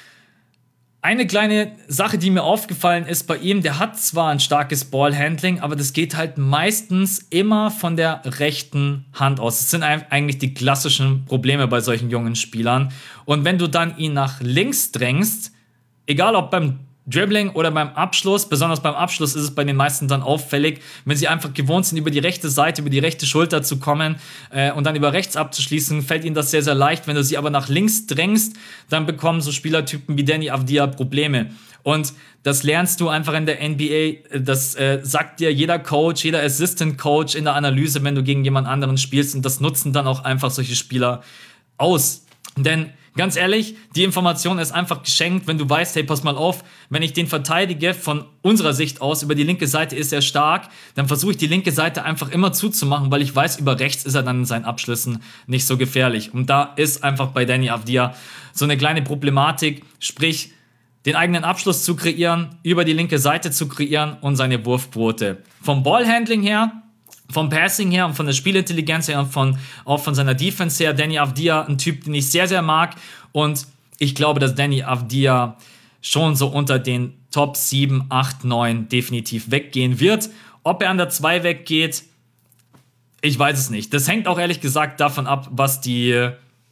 Eine kleine Sache, die mir aufgefallen ist bei ihm, der hat zwar ein starkes Ballhandling, aber das geht halt meistens immer von der rechten Hand aus. Das sind eigentlich die klassischen Probleme bei solchen jungen Spielern. Und wenn du dann ihn nach links drängst, egal ob beim Dribbling oder beim Abschluss, besonders beim Abschluss ist es bei den meisten dann auffällig, wenn sie einfach gewohnt sind, über die rechte Seite, über die rechte Schulter zu kommen und dann über rechts abzuschließen, fällt ihnen das sehr, sehr leicht. Wenn du sie aber nach links drängst, dann bekommen so Spielertypen wie Deni Avdija Probleme. Und das lernst du einfach in der NBA, das sagt dir jeder Coach, jeder Assistant Coach in der Analyse, wenn du gegen jemand anderen spielst, und das nutzen dann auch einfach solche Spieler aus. Denn ganz ehrlich, die Information ist einfach geschenkt, wenn du weißt, hey, pass mal auf, wenn ich den verteidige von unserer Sicht aus, über die linke Seite ist er stark, dann versuche ich die linke Seite einfach immer zuzumachen, weil ich weiß, über rechts ist er dann in seinen Abschlüssen nicht so gefährlich. Und da ist einfach bei Deni Avdija so eine kleine Problematik, sprich, den eigenen Abschluss zu kreieren, über die linke Seite zu kreieren und seine Wurfquote. Vom Ballhandling her, vom Passing her und von der Spielintelligenz her und auch von seiner Defense her, Deni Avdija ein Typ, den ich sehr, sehr mag. Und ich glaube, dass Deni Avdija schon so unter den Top 7, 8, 9 definitiv weggehen wird. Ob er an der 2 weggeht, ich weiß es nicht. Das hängt auch ehrlich gesagt davon ab, was die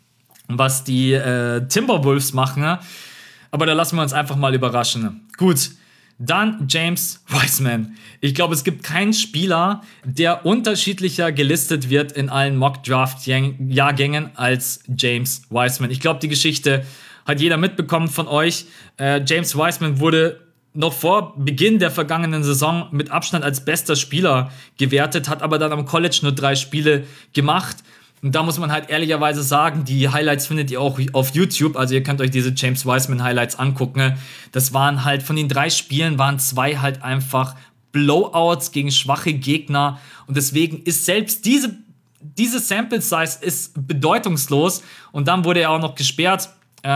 Timberwolves machen. Aber da lassen wir uns einfach mal überraschen. Gut. Dann James Wiseman. Ich glaube, es gibt keinen Spieler, der unterschiedlicher gelistet wird in allen Mock-Draft-Jahrgängen als James Wiseman. Ich glaube, die Geschichte hat jeder mitbekommen von euch. James Wiseman wurde noch vor Beginn der vergangenen Saison mit Abstand als bester Spieler gewertet, hat aber dann am College nur 3 Spiele gemacht. Und da muss man halt ehrlicherweise sagen, die Highlights findet ihr auch auf YouTube. Also ihr könnt euch diese James Wiseman Highlights angucken. Das waren halt, von den 3 Spielen waren 2 halt einfach Blowouts gegen schwache Gegner. Und deswegen ist selbst diese Sample Size ist bedeutungslos. Und dann wurde er auch noch gesperrt.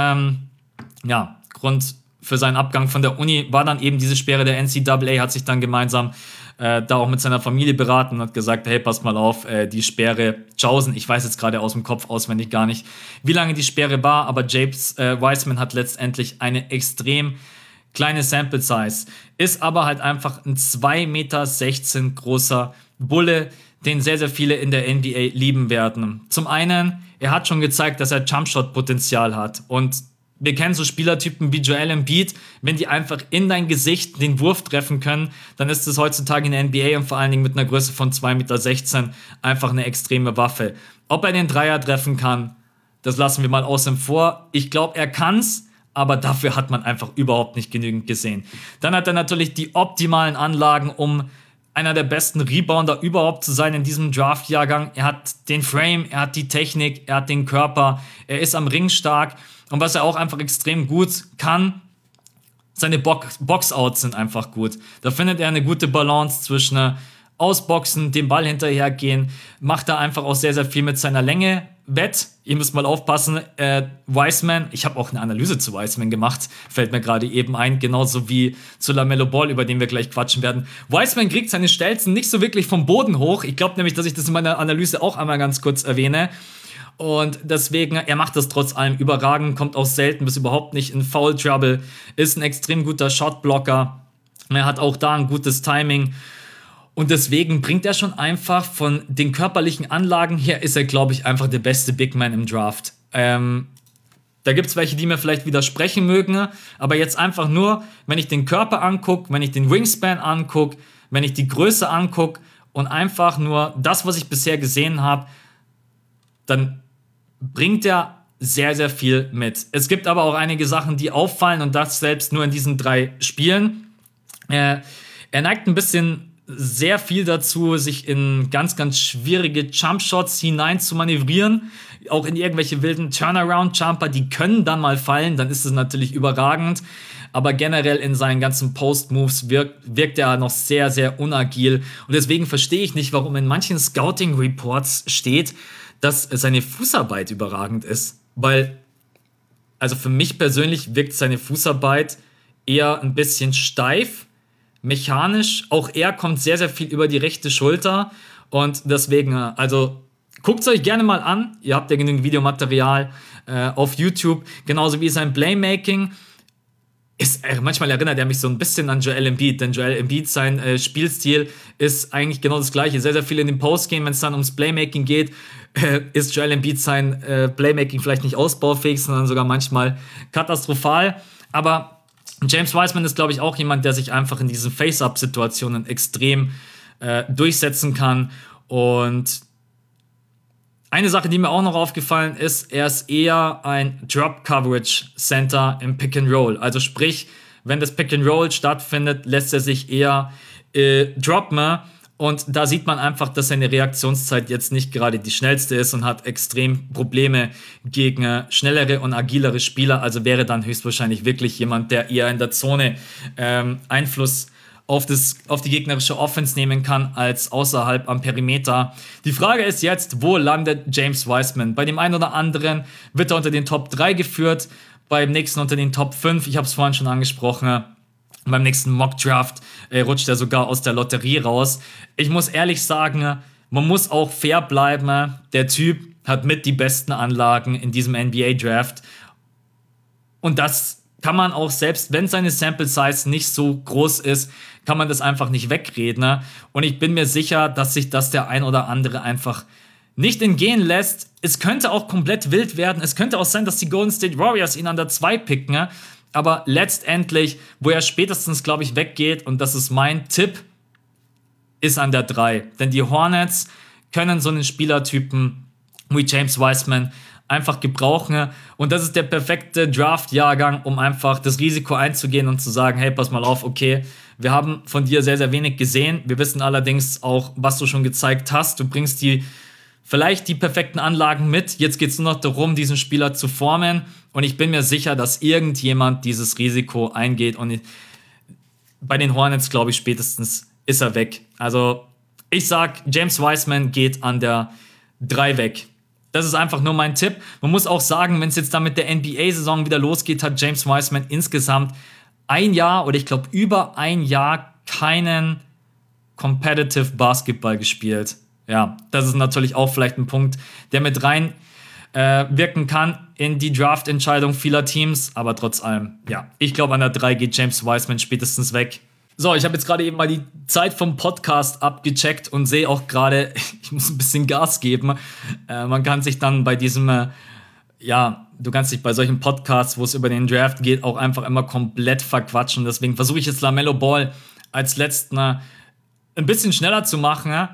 Grund für seinen Abgang von der Uni war dann eben diese Sperre. Der NCAA hat sich dann gemeinsam da auch mit seiner Familie beraten und hat gesagt, hey, passt mal auf, die Sperre Jausen, ich weiß jetzt gerade aus dem Kopf auswendig gar nicht, wie lange die Sperre war, aber James Wiseman hat letztendlich eine extrem kleine Sample Size, ist aber halt einfach ein 2,16 Meter großer Bulle, den sehr, sehr viele in der NBA lieben werden. Zum einen, er hat schon gezeigt, dass er Jumpshot-Potenzial hat und wir kennen so Spielertypen wie Joel Embiid, wenn die einfach in dein Gesicht den Wurf treffen können, dann ist es heutzutage in der NBA und vor allen Dingen mit einer Größe von 2,16 Meter einfach eine extreme Waffe. Ob er den Dreier treffen kann, das lassen wir mal außen vor. Ich glaube, er kann's, aber dafür hat man einfach überhaupt nicht genügend gesehen. Dann hat er natürlich die optimalen Anlagen, um einer der besten Rebounder überhaupt zu sein in diesem Draft-Jahrgang. Er hat den Frame, er hat die Technik, er hat den Körper, er ist am Ring stark. Und was er auch einfach extrem gut kann, seine Box-Outs sind einfach gut. Da findet er eine gute Balance zwischen Ausboxen, dem Ball hinterhergehen, macht er einfach auch sehr, sehr viel mit seiner Länge wett. Ihr müsst mal aufpassen, Wiseman, ich habe auch eine Analyse zu Wiseman gemacht, fällt mir gerade eben ein, genauso wie zu LaMelo Ball, über den wir gleich quatschen werden. Wiseman kriegt seine Stelzen nicht so wirklich vom Boden hoch. Ich glaube nämlich, dass ich das in meiner Analyse auch einmal ganz kurz erwähne. Und deswegen, er macht das trotz allem überragend, kommt auch selten bis überhaupt nicht in Foul Trouble, ist ein extrem guter Shotblocker, er hat auch da ein gutes Timing und deswegen bringt er schon einfach von den körperlichen Anlagen her, ist er, glaube ich, einfach der beste Big Man im Draft. Da gibt es welche, die mir vielleicht widersprechen mögen, aber jetzt einfach nur, wenn ich den Körper angucke, wenn ich den Wingspan angucke, wenn ich die Größe angucke und einfach nur das, was ich bisher gesehen habe, dann bringt er sehr, sehr viel mit. Es gibt aber auch einige Sachen, die auffallen und das selbst nur in diesen 3 Spielen. Er neigt ein bisschen sehr viel dazu, sich in ganz, ganz schwierige Jumpshots hinein zu manövrieren. Auch in irgendwelche wilden Turnaround-Jumper, die können dann mal fallen, dann ist es natürlich überragend. Aber generell in seinen ganzen Post-Moves wirkt er noch sehr, sehr unagil. Und deswegen verstehe ich nicht, warum in manchen Scouting-Reports steht, dass seine Fußarbeit überragend ist. Weil, also für mich persönlich wirkt seine Fußarbeit eher ein bisschen steif, mechanisch. Auch er kommt sehr, sehr viel über die rechte Schulter. Und deswegen, also guckt es euch gerne mal an. Ihr habt ja genügend Videomaterial auf YouTube. Genauso wie sein Playmaking. Manchmal erinnert er mich so ein bisschen an Joel Embiid, denn Joel Embiid, sein Spielstil ist eigentlich genau das Gleiche. Sehr, sehr viel in dem Postgame, wenn es dann ums Playmaking geht, ist Joel Embiid sein Playmaking vielleicht nicht ausbaufähig, sondern sogar manchmal katastrophal. Aber James Wiseman ist, glaube ich, auch jemand, der sich einfach in diesen Face-Up-Situationen extrem durchsetzen kann. Und eine Sache, die mir auch noch aufgefallen ist, er ist eher ein Drop-Coverage-Center im Pick-and-Roll. Also sprich, wenn das Pick-and-Roll stattfindet, lässt er sich eher droppen. Und da sieht man einfach, dass seine Reaktionszeit jetzt nicht gerade die schnellste ist und hat extrem Probleme gegen schnellere und agilere Spieler. Also wäre dann höchstwahrscheinlich wirklich jemand, der eher in der Zone Einfluss auf die gegnerische Offense nehmen kann, als außerhalb am Perimeter. Die Frage ist jetzt, wo landet James Wiseman? Bei dem einen oder anderen wird er unter den Top 3 geführt, beim nächsten unter den Top 5, ich habe es vorhin schon angesprochen, beim nächsten Mock-Draft rutscht er sogar aus der Lotterie raus. Ich muss ehrlich sagen, man muss auch fair bleiben. Der Typ hat mit die besten Anlagen in diesem NBA-Draft. Und das kann man auch, selbst wenn seine Sample-Size nicht so groß ist, kann man das einfach nicht wegreden. Und ich bin mir sicher, dass sich das der ein oder andere einfach nicht entgehen lässt. Es könnte auch komplett wild werden. Es könnte auch sein, dass die Golden State Warriors ihn an der 2 picken. Aber letztendlich, wo er spätestens, glaube ich, weggeht, und das ist mein Tipp, ist an der 3. Denn die Hornets können so einen Spielertypen wie James Wiseman einfach gebrauchen. Und das ist der perfekte Draft-Jahrgang, um einfach das Risiko einzugehen und zu sagen, hey, pass mal auf, okay, wir haben von dir sehr, sehr wenig gesehen. Wir wissen allerdings auch, was du schon gezeigt hast. Du bringst die vielleicht die perfekten Anlagen mit. Jetzt geht es nur noch darum, diesen Spieler zu formen. Und ich bin mir sicher, dass irgendjemand dieses Risiko eingeht. Und bei den Hornets, glaube ich, spätestens ist er weg. Also ich sag, James Wiseman geht an der 3 weg. Das ist einfach nur mein Tipp. Man muss auch sagen, wenn es jetzt dann mit der NBA-Saison wieder losgeht, hat James Wiseman insgesamt ein Jahr oder ich glaube über ein Jahr keinen Competitive Basketball gespielt. Ja, das ist natürlich auch vielleicht ein Punkt, der mit rein wirken kann in die Draft-Entscheidung vieler Teams. Aber trotz allem, ja, ich glaube, an der 3 geht James Wiseman spätestens weg. So, ich habe jetzt gerade eben mal die Zeit vom Podcast abgecheckt und sehe auch gerade, ich muss ein bisschen Gas geben. Man kann sich dann bei diesem, du kannst dich bei solchen Podcasts, wo es über den Draft geht, auch einfach immer komplett verquatschen. Deswegen versuche ich jetzt LaMelo Ball als letzten ein bisschen schneller zu machen.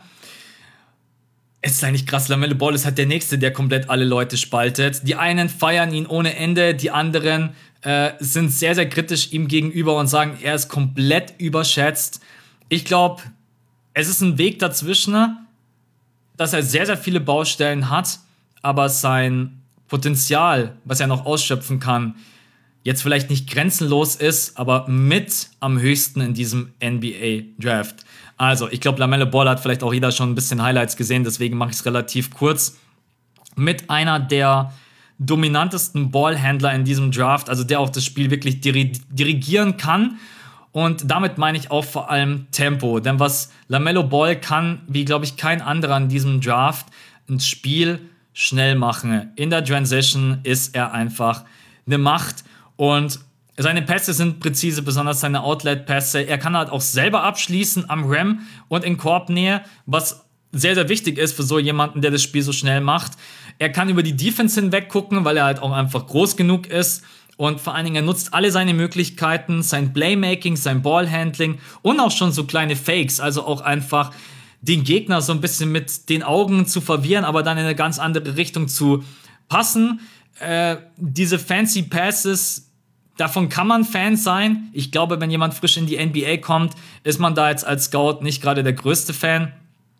Es ist eigentlich krass, LaMelo Ball ist halt der Nächste, der komplett alle Leute spaltet. Die einen feiern ihn ohne Ende, die anderen sind sehr, sehr kritisch ihm gegenüber und sagen, er ist komplett überschätzt. Ich glaube, es ist ein Weg dazwischen, dass er sehr, sehr viele Baustellen hat, aber sein Potenzial, was er noch ausschöpfen kann, jetzt vielleicht nicht grenzenlos ist, aber mit am höchsten in diesem NBA-Draft. Also, ich glaube, LaMelo Ball hat vielleicht auch jeder schon ein bisschen Highlights gesehen, deswegen mache ich es relativ kurz. Mit einer der dominantesten Ballhändler in diesem Draft, also der auch das Spiel wirklich dirigieren kann. Und damit meine ich auch vor allem Tempo. Denn was LaMelo Ball kann, wie glaube ich kein anderer in diesem Draft, ein Spiel schnell machen. In der Transition ist er einfach eine Macht. Und seine Pässe sind präzise, besonders seine Outlet-Pässe. Er kann halt auch selber abschließen am Rim und in Korbnähe, was sehr, sehr wichtig ist für so jemanden, der das Spiel so schnell macht. Er kann über die Defense hinweg gucken, weil er halt auch einfach groß genug ist. Und vor allen Dingen, er nutzt alle seine Möglichkeiten, sein Playmaking, sein Ballhandling und auch schon so kleine Fakes. Also auch einfach den Gegner so ein bisschen mit den Augen zu verwirren, aber dann in eine ganz andere Richtung zu passen. Diese fancy Passes, davon kann man Fan sein. Ich glaube, wenn jemand frisch in die NBA kommt, ist man da jetzt als Scout nicht gerade der größte Fan.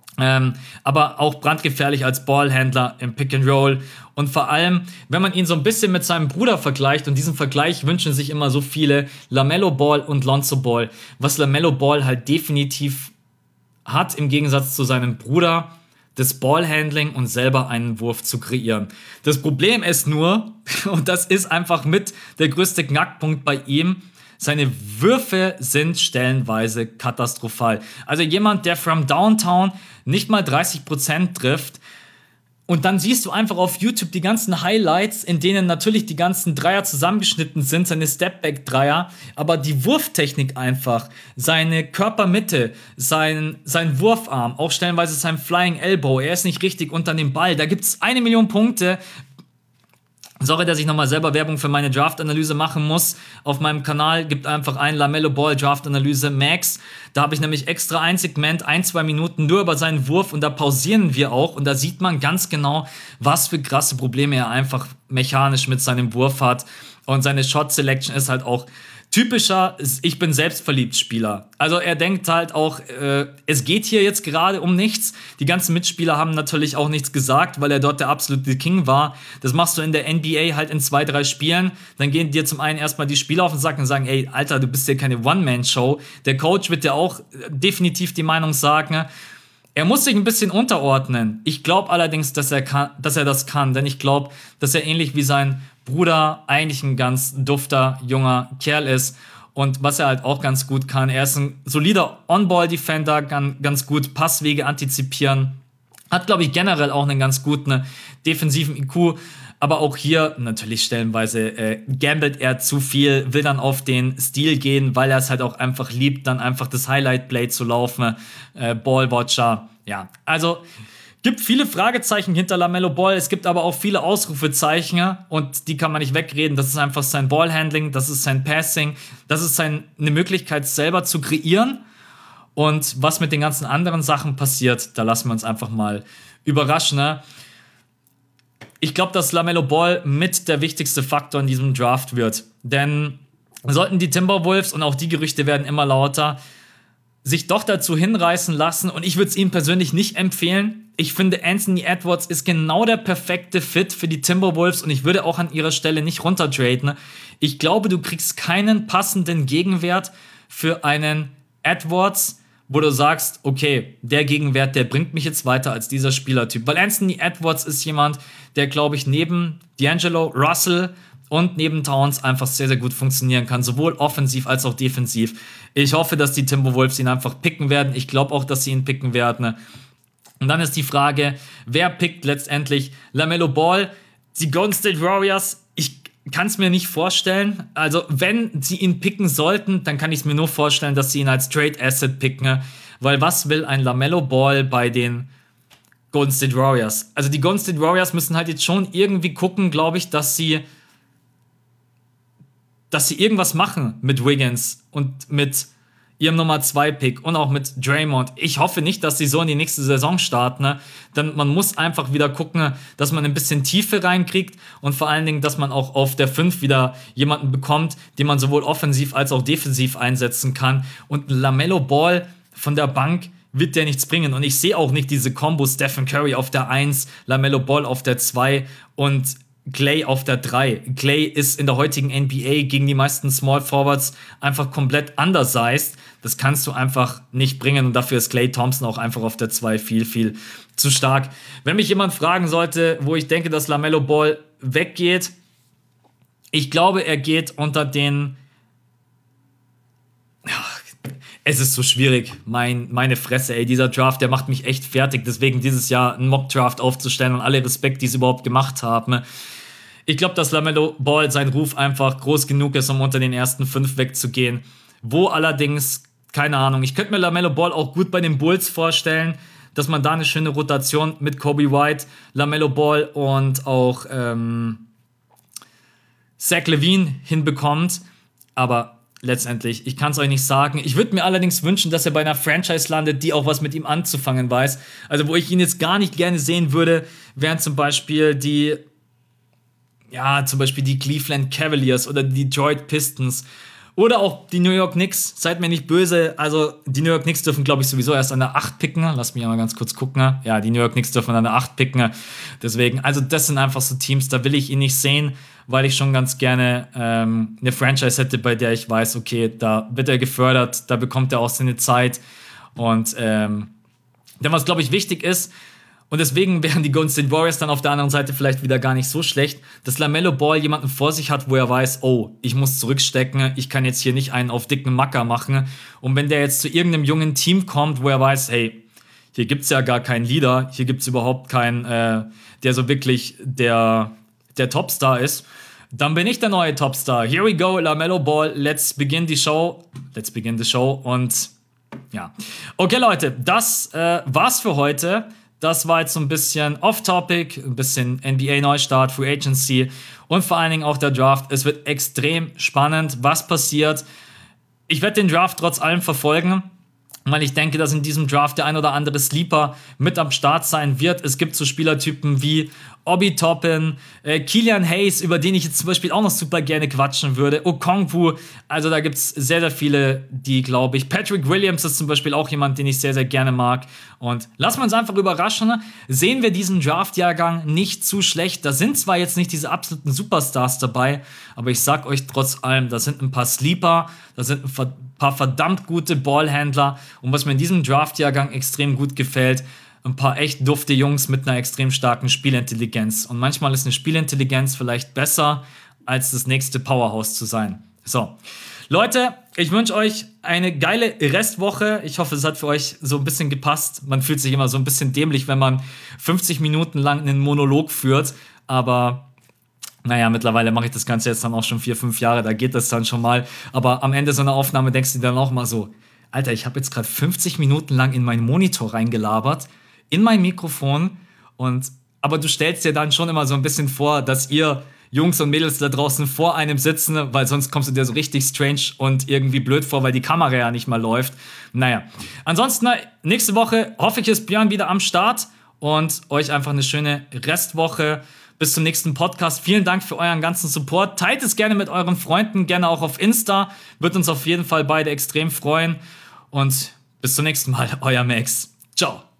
Aber auch brandgefährlich als Ballhändler im Pick and Roll. Und vor allem, wenn man ihn so ein bisschen mit seinem Bruder vergleicht, und diesen Vergleich wünschen sich immer so viele, LaMelo Ball und Lonzo Ball. Was LaMelo Ball halt definitiv hat, im Gegensatz zu seinem Bruder, das Ballhandling und selber einen Wurf zu kreieren. Das Problem ist nur, und das ist einfach mit der größte Knackpunkt bei ihm, seine Würfe sind stellenweise katastrophal. Also jemand, der from Downtown nicht mal 30% trifft, und dann siehst du einfach auf YouTube die ganzen Highlights, in denen natürlich die ganzen Dreier zusammengeschnitten sind, seine Stepback-Dreier, aber die Wurftechnik einfach, seine Körpermitte, sein Wurfarm, auch stellenweise sein Flying Elbow, er ist nicht richtig unter dem Ball, da gibt es 1 Million Punkte. Sorry, dass ich nochmal selber Werbung für meine Draft-Analyse machen muss. Auf meinem Kanal gibt einfach ein LaMelo Ball Draft-Analyse Max. Da habe ich nämlich extra ein Segment, 1-2 Minuten nur über seinen Wurf und da pausieren wir auch und da sieht man ganz genau, was für krasse Probleme er einfach mechanisch mit seinem Wurf hat. Und seine Shot-Selection ist halt auch typischer Ich bin selbstverliebt Spieler. Also er denkt halt auch, es geht hier jetzt gerade um nichts. Die ganzen Mitspieler haben natürlich auch nichts gesagt, weil er dort der absolute King war. Das machst du in der NBA halt in 2-3 Spielen. Dann gehen dir zum einen erstmal die Spieler auf den Sack und sagen, ey, Alter, du bist hier keine One-Man-Show. Der Coach wird dir auch definitiv die Meinung sagen. Er muss sich ein bisschen unterordnen. Ich glaube allerdings, dass er das kann, denn ich glaube, dass er ähnlich wie sein Bruder eigentlich ein ganz dufter, junger Kerl ist. Und was er halt auch ganz gut kann, er ist ein solider On-Ball-Defender, kann ganz gut Passwege antizipieren, hat, glaube ich, generell auch einen ganz guten defensiven IQ, aber auch hier natürlich stellenweise gambelt er zu viel, will dann auf den Stil gehen, weil er es halt auch einfach liebt, dann einfach das Highlight-Play zu laufen, Ballwatcher, ja, also gibt viele Fragezeichen hinter LaMelo Ball, es gibt aber auch viele Ausrufezeichen und die kann man nicht wegreden. Das ist einfach sein Ballhandling, das ist sein Passing, das ist eine Möglichkeit selber zu kreieren. Und was mit den ganzen anderen Sachen passiert, da lassen wir uns einfach mal überraschen. Ne? Ich glaube, dass LaMelo Ball mit der wichtigste Faktor in diesem Draft wird. Denn sollten die Timberwolves, und auch die Gerüchte werden immer lauter, sich doch dazu hinreißen lassen und ich würde es ihm persönlich nicht empfehlen. Ich finde, Anthony Edwards ist genau der perfekte Fit für die Timberwolves und ich würde auch an ihrer Stelle nicht runtertraden. Ich glaube, du kriegst keinen passenden Gegenwert für einen Edwards, wo du sagst, okay, der Gegenwert, der bringt mich jetzt weiter als dieser Spielertyp. Weil Anthony Edwards ist jemand, der, glaube ich, neben D'Angelo Russell und neben Towns einfach sehr, sehr gut funktionieren kann, sowohl offensiv als auch defensiv. Ich hoffe, dass die Timberwolves ihn einfach picken werden. Ich glaube auch, dass sie ihn picken werden. Und dann ist die Frage, wer pickt letztendlich LaMelo Ball? Die Golden State Warriors, ich kann es mir nicht vorstellen. Also, wenn sie ihn picken sollten, dann kann ich es mir nur vorstellen, dass sie ihn als Trade Asset picken. Weil was will ein LaMelo Ball bei den Golden State Warriors? Also, die Golden State Warriors müssen halt jetzt schon irgendwie gucken, glaube ich, dass sie irgendwas machen mit Wiggins und mit ihrem Nummer 2 Pick und auch mit Draymond. Ich hoffe nicht, dass sie so in die nächste Saison starten, ne? Denn man muss einfach wieder gucken, dass man ein bisschen Tiefe reinkriegt und vor allen Dingen, dass man auch auf der 5 wieder jemanden bekommt, den man sowohl offensiv als auch defensiv einsetzen kann. Und LaMelo Ball von der Bank wird der nichts bringen. Und ich sehe auch nicht diese Kombo Stephen Curry auf der 1, LaMelo Ball auf der 2 und Klay auf der 3. Klay ist in der heutigen NBA gegen die meisten Small Forwards einfach komplett undersized. Das kannst du einfach nicht bringen und dafür ist Klay Thompson auch einfach auf der 2 viel, viel zu stark. Wenn mich jemand fragen sollte, wo ich denke, dass LaMelo Ball weggeht, ich glaube, er geht unter den... Es ist so schwierig, meine Fresse, ey, dieser Draft, der macht mich echt fertig, deswegen dieses Jahr einen Mock-Draft aufzustellen und alle Respekt, die es überhaupt gemacht haben. Ich glaube, dass LaMelo Ball sein Ruf einfach groß genug ist, um unter den ersten 5 wegzugehen. Wo allerdings, keine Ahnung, ich könnte mir LaMelo Ball auch gut bei den Bulls vorstellen, dass man da eine schöne Rotation mit Kobe White, LaMelo Ball und auch Zach LaVine hinbekommt, aber letztendlich, ich kann es euch nicht sagen. Ich würde mir allerdings wünschen, dass er bei einer Franchise landet, die auch was mit ihm anzufangen weiß. Also wo ich ihn jetzt gar nicht gerne sehen würde, wären zum Beispiel die Cleveland Cavaliers oder die Detroit Pistons oder auch die New York Knicks. Seid mir nicht böse. Also die New York Knicks dürfen, glaube ich, sowieso erst an der 8 picken. Lass mich mal ganz kurz gucken. Ja, die New York Knicks dürfen an der 8 picken. Deswegen, also das sind einfach so Teams, da will ich ihn nicht sehen, weil ich schon ganz gerne eine Franchise hätte, bei der ich weiß, okay, da wird er gefördert, da bekommt er auch seine Zeit. Und denn was, glaube ich, wichtig ist, und deswegen wären die Golden State Warriors dann auf der anderen Seite vielleicht wieder gar nicht so schlecht, dass LaMelo Ball jemanden vor sich hat, wo er weiß, oh, ich muss zurückstecken, ich kann jetzt hier nicht einen auf dicken Macker machen. Und wenn der jetzt zu irgendeinem jungen Team kommt, wo er weiß, hey, hier gibt's ja gar keinen Leader, hier gibt's überhaupt keinen, der so wirklich der Topstar ist, dann bin ich der neue Topstar. Here we go, LaMelo Ball, let's begin the show. Und ja. Okay, Leute, das war's für heute. Das war jetzt so ein bisschen Off-Topic, ein bisschen NBA-Neustart, Free Agency und vor allen Dingen auch der Draft. Es wird extrem spannend, was passiert. Ich werde den Draft trotz allem verfolgen, weil ich denke, dass in diesem Draft der ein oder andere Sleeper mit am Start sein wird. Es gibt so Spielertypen wie Obi Toppin, Killian Hayes, über den ich jetzt zum Beispiel auch noch super gerne quatschen würde, Okongwu, also da gibt's sehr, sehr viele, die, glaube ich, Patrick Williams ist zum Beispiel auch jemand, den ich sehr, sehr gerne mag und lassen wir uns einfach überraschen, sehen wir diesen Draft-Jahrgang nicht zu schlecht, da sind zwar jetzt nicht diese absoluten Superstars dabei, aber ich sag euch trotz allem, da sind ein paar Sleeper, da sind ein paar verdammt gute Ballhändler und was mir in diesem Draft-Jahrgang extrem gut gefällt, ein paar echt dufte Jungs mit einer extrem starken Spielintelligenz. Und manchmal ist eine Spielintelligenz vielleicht besser, als das nächste Powerhouse zu sein. So, Leute, ich wünsche euch eine geile Restwoche. Ich hoffe, es hat für euch so ein bisschen gepasst. Man fühlt sich immer so ein bisschen dämlich, wenn man 50 Minuten lang einen Monolog führt. Aber naja, mittlerweile mache ich das Ganze jetzt dann auch schon 4-5 Jahre. Da geht das dann schon mal. Aber am Ende so einer Aufnahme denkst du dir dann auch mal so, Alter, ich habe jetzt gerade 50 Minuten lang in meinen Monitor reingelabert, in mein Mikrofon aber du stellst dir dann schon immer so ein bisschen vor, dass ihr Jungs und Mädels da draußen vor einem sitzen, weil sonst kommst du dir so richtig strange und irgendwie blöd vor, weil die Kamera ja nicht mal läuft. Naja, ansonsten nächste Woche hoffe ich, ist Björn wieder am Start und euch einfach eine schöne Restwoche. Bis zum nächsten Podcast. Vielen Dank für euren ganzen Support. Teilt es gerne mit euren Freunden, gerne auch auf Insta. Wird uns auf jeden Fall beide extrem freuen. Und Bis zum nächsten Mal, euer Max. Ciao.